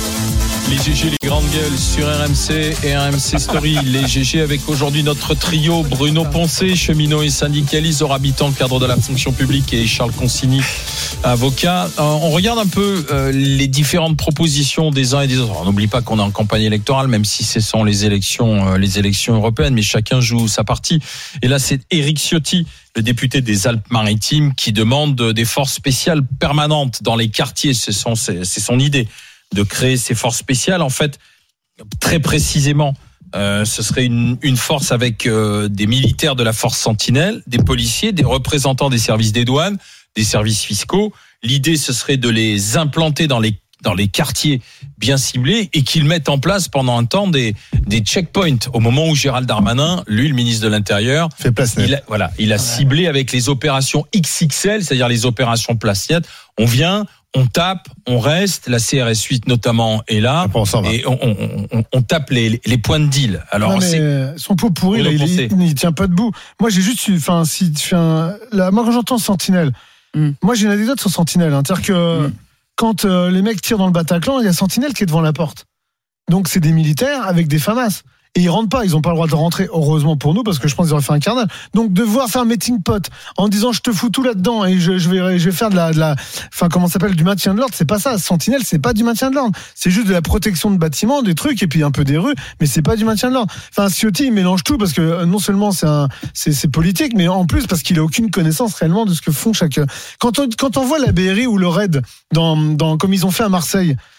Les G G, les grandes gueules sur R M C et R M C Story. Les G G avec aujourd'hui notre trio Bruno Poncet, cheminot et syndicaliste, Zora Habitant, cadre de la fonction publique, et Charles Consigny, avocat. Euh, on regarde un peu euh, les différentes propositions des uns et des autres. On n'oublie pas qu'on est en campagne électorale, même si ce sont les élections, euh, les élections européennes, mais chacun joue sa partie. Et là, c'est Éric Ciotti, le député des Alpes-Maritimes, qui demande des forces spéciales permanentes dans les quartiers. C'est son, c'est, c'est son idée de créer ces forces spéciales. En fait, très précisément, euh, ce serait une, une force avec euh, des militaires de la force Sentinelle, des policiers, des représentants des services des douanes, des services fiscaux. L'idée, ce serait de les implanter dans les dans les quartiers bien ciblés et qu'ils mettent en place pendant un temps des des checkpoints. Au moment où Gérald Darmanin, lui, le ministre de l'Intérieur, fait place il a, voilà, il a ciblé avec les opérations X X L, c'est-à-dire les opérations place nette. On vient, on tape, on reste. La C R S huit notamment est là, et on, on, on, on tape les, les points de deal. Alors, non, mais c'est... son pot pourri, là, il, il, il tient pas debout. Moi, j'ai juste, enfin, si tu fais un, là, moi quand j'entends Sentinelle, mm. moi j'ai une anecdote sur Sentinelle, hein, c'est-à-dire que mm. quand euh, les mecs tirent dans le Bataclan, il y a Sentinelle qui est devant la porte. Donc c'est des militaires avec des FAMAS. Et ils rentrent pas, ils ont pas le droit de rentrer, heureusement pour nous, parce que je pense qu'ils auraient fait un carnal. Donc devoir faire un meeting pot en disant je te fous tout là-dedans et je, je vais je vais faire de la de la enfin comment ça s'appelle du maintien de l'ordre, c'est pas ça. Sentinelle, c'est pas du maintien de l'ordre, c'est juste de la protection de bâtiments, des trucs et puis un peu des rues, mais c'est pas du maintien de l'ordre. Enfin Ciotti, il mélange tout parce que non seulement c'est un c'est c'est politique, mais en plus parce qu'il a aucune connaissance réellement de ce que font chaque. Quand on quand on voit la B R I ou le R A I D dans dans comme ils ont fait à Marseille,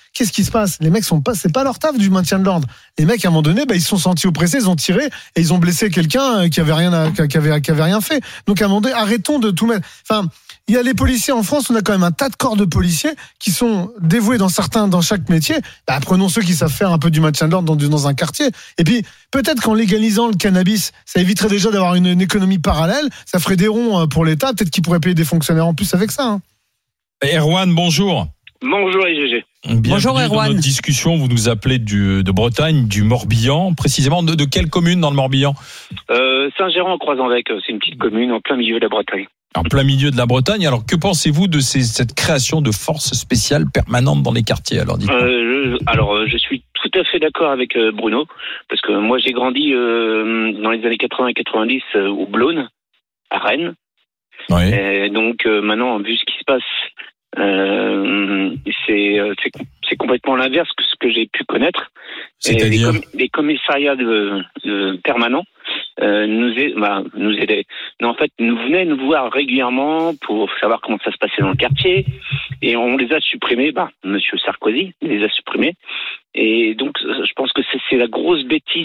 qu'est-ce qui se passe? Les mecs sont pas, c'est pas leur taf du maintien de l'ordre. Les mecs, à un moment donné, bah, ils se sont sentis oppressés, ils ont tiré et ils ont blessé quelqu'un qui avait rien, à, qui avait, qui avait rien fait. Donc, à un moment donné, arrêtons de tout mettre. Enfin, il y a les policiers en France, on a quand même un tas de corps de policiers qui sont dévoués dans certains, dans chaque métier. Bah, prenons ceux qui savent faire un peu du maintien de l'ordre dans, dans un quartier. Et puis, peut-être qu'en légalisant le cannabis, ça éviterait déjà d'avoir une, une économie parallèle. Ça ferait des ronds pour l'État. Peut-être qu'ils pourraient payer des fonctionnaires en plus avec ça. Hein. Erwan, bonjour. Bonjour, I G G. Bienvenue Bonjour, Erwan. Dans notre discussion, vous nous appelez du, de Bretagne, du Morbihan. Précisément, de, de quelle commune dans le Morbihan? euh, Saint-Géran-en-Croisant-Vec, c'est une petite commune en plein milieu de la Bretagne. En plein milieu de la Bretagne. Alors, que pensez-vous de ces, cette création de forces spéciales permanentes dans les quartiers? Alors, dites-moi. Euh, je, alors, je suis tout à fait d'accord avec Bruno, parce que moi, j'ai grandi euh, dans les années quatre-vingts et quatre-vingt-dix euh, au Blône, à Rennes. Oui. Et donc, euh, maintenant, vu ce qui se passe, euh, c'est, c'est, c'est complètement l'inverse que ce que j'ai pu connaître. C'est-à-dire les, com- les commissariats de, de permanents euh, nous, est, bah, nous aidaient. Non, en fait, nous venaient nous voir régulièrement pour savoir comment ça se passait dans le quartier, et on les a supprimés. Bah, Monsieur Sarkozy les a supprimés. Et donc, je pense que c'est, c'est la grosse bêtise.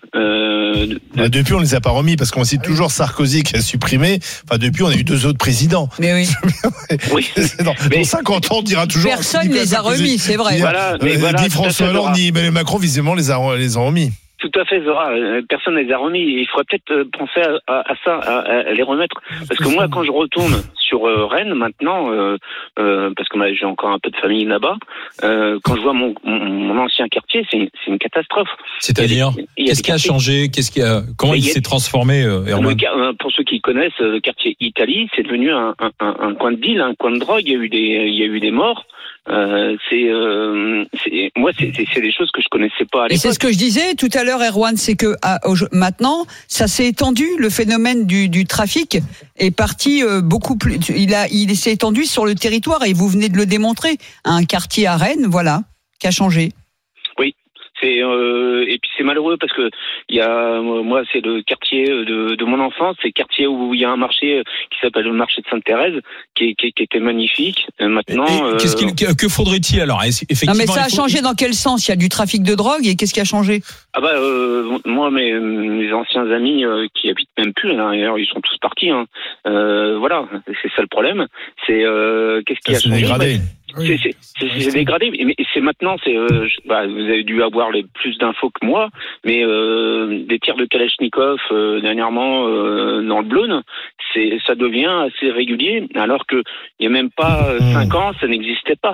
Euh, de... bah, depuis, on les a pas remis parce qu'on cite toujours Sarkozy qui a supprimé. Enfin, depuis, on a eu deux autres présidents. Mais oui. oui. Dans, mais... dans cinquante ans, on dira toujours. Personne ne les a remis, c'est vrai. Ni, voilà, mais euh, voilà, ni François Hollande, ni Emmanuel Macron, visiblement, les a, les ont remis. Tout à fait, Zora. Personne ne les a remis. Il faudrait peut-être penser à, à, à ça, à, à les remettre. Parce que moi, quand je retourne sur euh, Rennes maintenant, euh, euh, parce que moi, j'ai encore un peu de famille là-bas, euh, quand je vois mon, mon, mon ancien quartier, c'est, c'est une catastrophe. C'est-à-dire, il y a qu'est-ce qui a quartiers... changé? Qu'est-ce qui a, comment il, il s'est transformé, euh, Erwan? Pour ceux qui connaissent, le quartier Italie, c'est devenu un, un, un coin de deal, un coin de drogue. Il y a eu des, il y a eu des morts. Euh, c'est, euh, c'est, moi, c'est, c'est, c'est des choses que je connaissais pas à l'époque. Et c'est ce que je disais tout à l'heure, Erwan, c'est que à, au, maintenant, ça s'est étendu. Le phénomène du, du trafic est parti euh, beaucoup plus. Il a, il s'est étendu sur le territoire et vous venez de le démontrer. Un quartier à Rennes, voilà, qui a changé. Oui. C'est, euh, et puis c'est malheureux parce que il y a, moi, c'est le quartier de, de mon enfance, c'est le quartier où il y a un marché qui s'appelle le marché de Sainte-Thérèse, qui, qui, qui était magnifique. Maintenant, et, et, qu'est-ce qu'il, euh, que faudrait-il alors? Effectivement, non, mais ça a faut... changé dans quel sens? Il y a du trafic de drogue et qu'est-ce qui a changé? Ah bah euh, moi, mes, mes anciens amis euh, qui habitent même plus, là, d'ailleurs, ils sont tous partis. Hein. Euh, voilà, c'est ça le problème. C'est euh, qu'est-ce qui ça a changé? dégradé. Bah, c'est, c'est, c'est, c'est dégradé, mais c'est maintenant. C'est, euh, bah, vous avez dû avoir les plus d'infos que moi, mais euh, des tirs de Kalachnikov euh, dernièrement euh, dans le Blône, c'est, ça devient assez régulier, alors que il y a même pas euh, cinq ans, ça n'existait pas.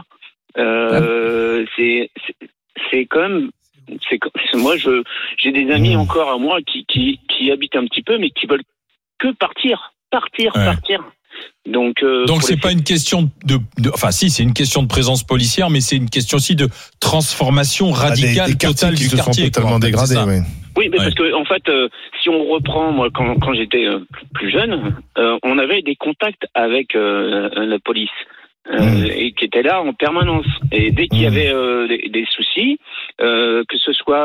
Euh, c'est, c'est, c'est quand même. C'est, c'est moi, je, j'ai des amis encore à moi qui, qui, qui habitent un petit peu, mais qui veulent que partir, partir, ouais. partir. Donc, euh, donc c'est pas une question de, de, enfin si, c'est une question de présence policière, mais c'est une question aussi de transformation radicale, ah, des, des totale qui du se quartier, sont totalement quoi, dégradés. Oui, oui, mais ouais. parce que en fait, euh, si on reprend, moi, quand, quand j'étais euh, plus jeune, euh, on avait des contacts avec euh, la police. Euh, mmh. Et qui était là en permanence. Et dès qu'il y avait euh, des, des soucis, euh, que ce soit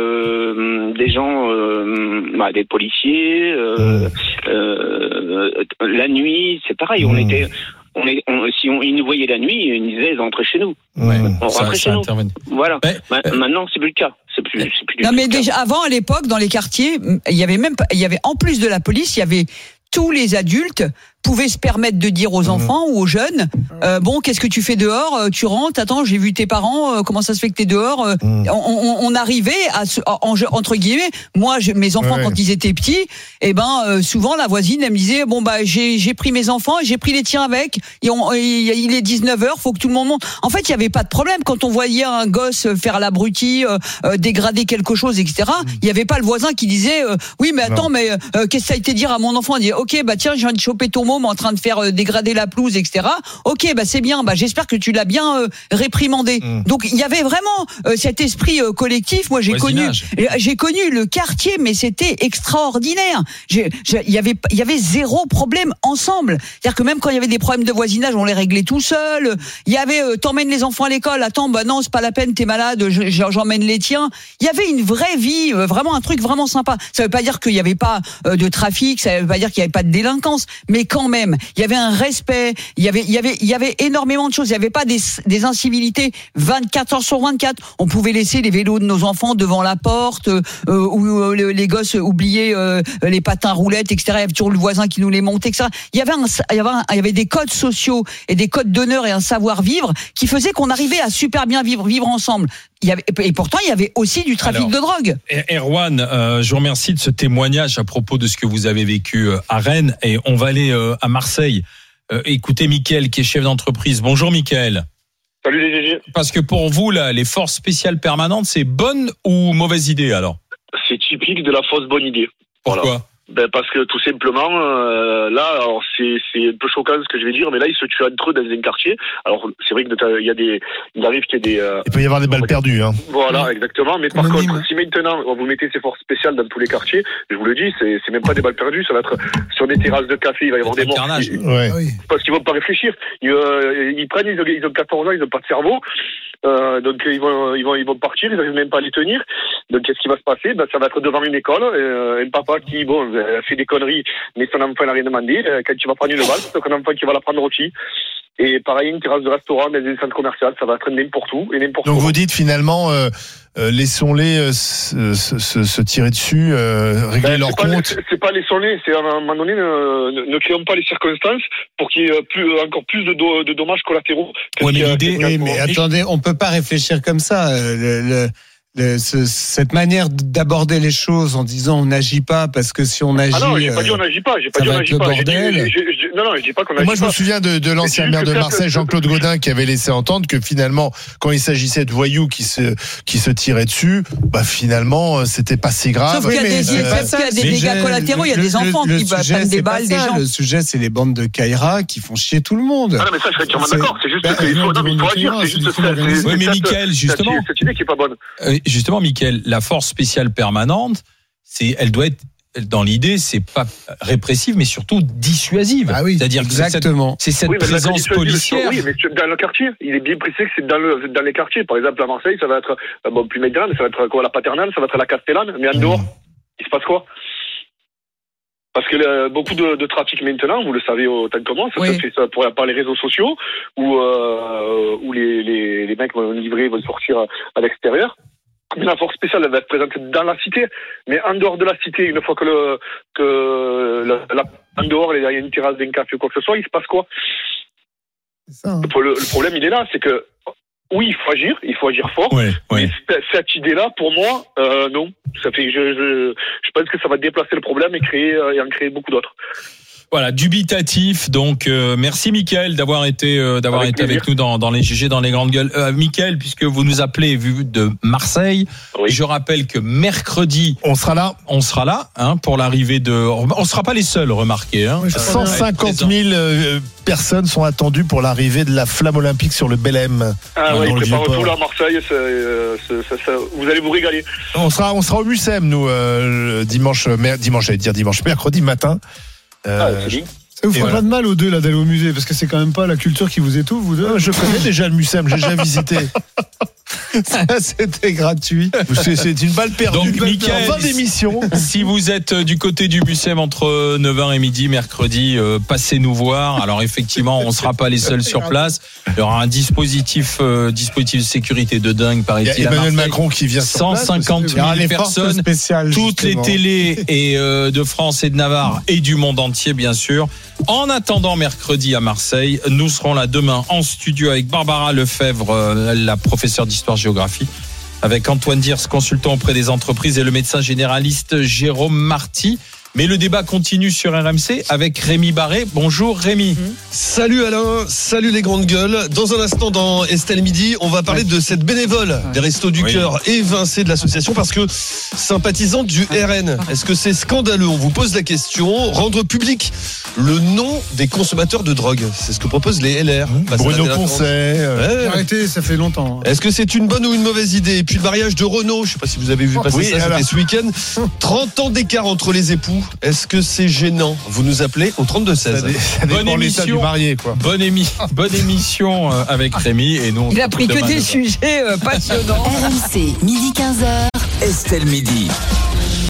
euh, des gens, euh, bah, des policiers, euh, mmh. euh, la nuit, c'est pareil. Mmh. On était, on est, on, si on, ils nous voyaient la nuit, ils nous disaient ils rentraient chez nous. Ouais, on ça, rentrait ça chez nous. Intervient. Voilà. Mais, Ma, euh, maintenant, c'est plus le cas. C'est plus, c'est plus non, du mais tout déjà, avant, à l'époque, dans les quartiers, il y avait même, il y avait en plus de la police, il y avait tous les adultes pouvaient se permettre de dire aux enfants mmh. ou aux jeunes euh, bon, qu'est-ce que tu fais dehors? Tu rentres, attends, j'ai vu tes parents, euh, comment ça se fait que t'es dehors? mmh. on, on, on arrivait à en, entre guillemets, moi je, mes enfants ouais. quand ils étaient petits, et eh ben euh, souvent la voisine elle me disait bon bah j'ai j'ai pris mes enfants et j'ai pris les tiens avec et, on, et il est dix-neuf heures, faut que tout le monde monte. En fait, il y avait pas de problème quand on voyait un gosse faire l'abruti, euh, euh, dégrader quelque chose, et cetera. Il mmh. y avait pas le voisin qui disait euh, oui mais attends non. mais euh, qu'est-ce que ça a été dire à mon enfant? Il dit ok bah tiens, je viens de choper ton môme en train de faire euh, dégrader la pelouse, et cetera. Ok, bah c'est bien. Bah j'espère que tu l'as bien euh, réprimandé. Mmh. Donc il y avait vraiment euh, cet esprit euh, collectif. Moi j'ai Voisinage. connu, j'ai connu le quartier, mais c'était extraordinaire. Il y avait, il y avait zéro problème ensemble. C'est-à-dire que même quand il y avait des problèmes de voisinage, on les réglait tout seul. Il y avait, euh, t'emmènes les enfants à l'école. Attends, bah non, c'est pas la peine, t'es malade. J'emmène les tiens. Il y avait une vraie vie, euh, vraiment un truc vraiment sympa. Ça veut pas dire qu'il y avait pas euh, de trafic. Ça veut pas dire qu'il y avait pas de délinquance. Mais quand quand même, il y avait un respect, il y avait, il y avait, il y avait énormément de choses. Il n'y avait pas des, des incivilités vingt-quatre heures sur vingt-quatre. On pouvait laisser les vélos de nos enfants devant la porte, euh, où euh, les gosses oubliaient euh, les patins roulettes, et cetera. Il y avait toujours le voisin qui nous les montait, et cetera. Il y avait, un, il y avait, un, il y avait des codes sociaux et des codes d'honneur et un savoir-vivre qui faisaient qu'on arrivait à super bien vivre, vivre ensemble. Il y avait, et pourtant, il y avait aussi du trafic Alors, de drogue. Erwan, euh, je vous remercie de ce témoignage à propos de ce que vous avez vécu euh, à Rennes. Et on va aller euh, à Marseille. Euh, écoutez Mickaël, qui est chef d'entreprise. Bonjour Mickaël. Salut les G G. Parce que pour vous, là, les forces spéciales permanentes, c'est bonne ou mauvaise idée alors ? C'est typique de la fausse bonne idée. Pourquoi ? Voilà. Ben parce que tout simplement, euh, là, alors c'est c'est un peu choquant ce que je vais dire, mais là ils se tuent entre eux dans un quartier. Alors c'est vrai que il y a des, il arrive qu'il y ait des. Euh, il peut y avoir des balles perdues, hein. Voilà, exactement. Mais par Anonyme. contre, si maintenant vous mettez ces forces spéciales dans tous les quartiers, je vous le dis, c'est c'est même pas des balles perdues, ça va être sur des terrasses de café, il va y avoir des morts. Ouais. Parce qu'ils vont pas réfléchir. Ils, euh, ils prennent, ils ont, ils ont quatorze ans, ils ont pas de cerveau. Euh, donc ils vont, ils vont, ils vont partir, ils n'arrivent même pas à les tenir. Donc qu'est-ce qui va se passer ? Ben ça va être devant une école, euh, un papa qui bon fait des conneries, mais son enfant n'a rien demandé. Quand tu vas prendre une balle, c'est ton enfant qui va la prendre aussi. Et pareil, une terrasse de restaurant, dans un centre commercial, ça va être n'importe où et n'importe où. Donc vous dites finalement, euh, euh, laissons-les euh, se, se, se tirer dessus, euh, régler ben, leur c'est compte. Pas, c'est pas laissons-les, c'est à un moment donné, ne, ne créons pas les circonstances pour qu'il y ait plus, encore plus de, do, de dommages collatéraux. Ouais, mais l'idée, oui, mais attendez, on peut pas réfléchir comme ça. Le, le, le, ce, cette manière d'aborder les choses en disant on n'agit pas parce que si on agit, ah non, j'ai pas dit on n'agit pas, j'ai pas dit on n'agit pas. J'ai dit, j'ai, j'ai, non, non, je dis pas qu'on agit pas. Moi, je me souviens de, de l'ancien maire de Marseille, Jean-Claude Gaudin, qui avait laissé entendre que finalement, quand il s'agissait de voyous qui se qui se tiraient dessus, bah finalement, c'était pas si grave. Sauf qu'il y a des, euh, euh, qu'il y a des dégâts collatéraux, il y a des enfants le, le qui prennent des balles, des gens. Le sujet, c'est les bandes de Kaira qui font chier tout le monde. Ah non, mais ça, je serais entièrement d'accord. C'est juste qu'il faut, non, mais il faut agir. C'est juste ça. Oui, mais Mickaël, justement. Cette idée qui est pas bonne. Justement, Mickaël, la force spéciale permanente, c'est, elle doit être, dans l'idée, c'est pas répressive, mais surtout dissuasive. Ah oui, c'est-à-dire exactement. que c'est cette, c'est cette oui, présence policière. Oui, mais dans le quartier, il est bien précisé que c'est dans, le, dans les quartiers. Par exemple, à Marseille, ça va être, bon, plus médiane, ça va être quoi, la Paternelle, ça va être la Castellane, mais en dehors, il se passe quoi? Parce que euh, beaucoup de, de trafic maintenant, vous le savez autant que moi, ça oui. se fait ça, pour, par les réseaux sociaux, où, euh, où les, les, les mecs vont livrer, vont sortir à l'extérieur. Mais la force spéciale, elle va être présente dans la cité, mais en dehors de la cité, une fois que le, que la, la, en dehors, il y a une terrasse d'un café ou quoi que ce soit, il se passe quoi? C'est ça, hein. le, le problème, il est là, c'est que, oui, il faut agir, il faut agir fort, ouais, ouais. mais cette idée-là, pour moi, euh, non. Ça fait, je, je, je pense que ça va déplacer le problème et créer, et en créer beaucoup d'autres. Voilà, dubitatif. Donc, euh, merci Mickaël d'avoir été, euh, d'avoir avec été plaisir. avec nous dans, dans les G G, dans les grandes gueules. Euh, Mickaël, puisque vous nous appelez vu de Marseille, oui. je rappelle que mercredi, on sera là, on sera là, hein, pour l'arrivée de. On sera pas les seuls, remarquez. Hein. cent cinquante mille euh, personnes sont attendues pour l'arrivée de la flamme olympique sur le Belém. Ah oui, prépare tout là à Marseille. C'est, euh, c'est, c'est, c'est, vous allez vous régaler. On sera, on sera au Mucem nous euh, dimanche, mer, dimanche, j'allais dire dimanche, mercredi matin. Euh, ah, ça vous fera voilà. pas de mal aux deux là d'aller au musée parce que c'est quand même pas la culture qui vous étouffe, vous deux. Ah, je connais déjà le Mucem, j'ai déjà visité. Ça, c'était gratuit. C'est, c'est une balle perdue. Donc, Mickaël, en fin d'émission. Si vous êtes du côté du Mucem entre neuf heures et midi, mercredi, euh, passez nous voir. Alors, effectivement, on ne sera pas les seuls sur place. Il y aura un dispositif, euh, dispositif de sécurité de dingue, paraît-il. Il y a Emmanuel Macron qui vient sur place. cent cinquante mille personnes. Toutes les télés et, euh, de France et de Navarre et du monde entier, bien sûr. En attendant mercredi à Marseille, nous serons là demain en studio avec Barbara Lefebvre, euh, la professeure d'histoire-géographie, avec Antoine Diers, consultant auprès des entreprises, et le médecin généraliste Jérôme Marty. Mais le débat continue sur R M C avec Rémi Barré. Bonjour Rémi. Mmh. Salut Alain, salut les grandes gueules. Dans un instant, dans Estelle Midi, on va parler ouais. de cette bénévole ouais. des Restos du oui. Cœur évincée de l'association parce que sympathisante du R N. Est-ce que c'est scandaleux? On vous pose la question. Rendre public le nom des consommateurs de drogue, c'est ce que proposent les L R. Mmh. Bruno Poncet. Euh... Ouais. Arrêtez, ça fait longtemps. Est-ce que c'est une bonne ou une mauvaise idée? Et puis le mariage de Renault, je ne sais pas si vous avez vu passer oui, ça, c'était ce week-end. trente ans d'écart entre les époux. Est-ce que c'est gênant? Vous nous appelez au trente-deux seize. Bonne émission, marié, quoi. Bonne, émi- bonne émission avec Rémi et nous. Il a pris que des demain. sujets euh, passionnants. R M C, midi quinze heures. Estelle Midi.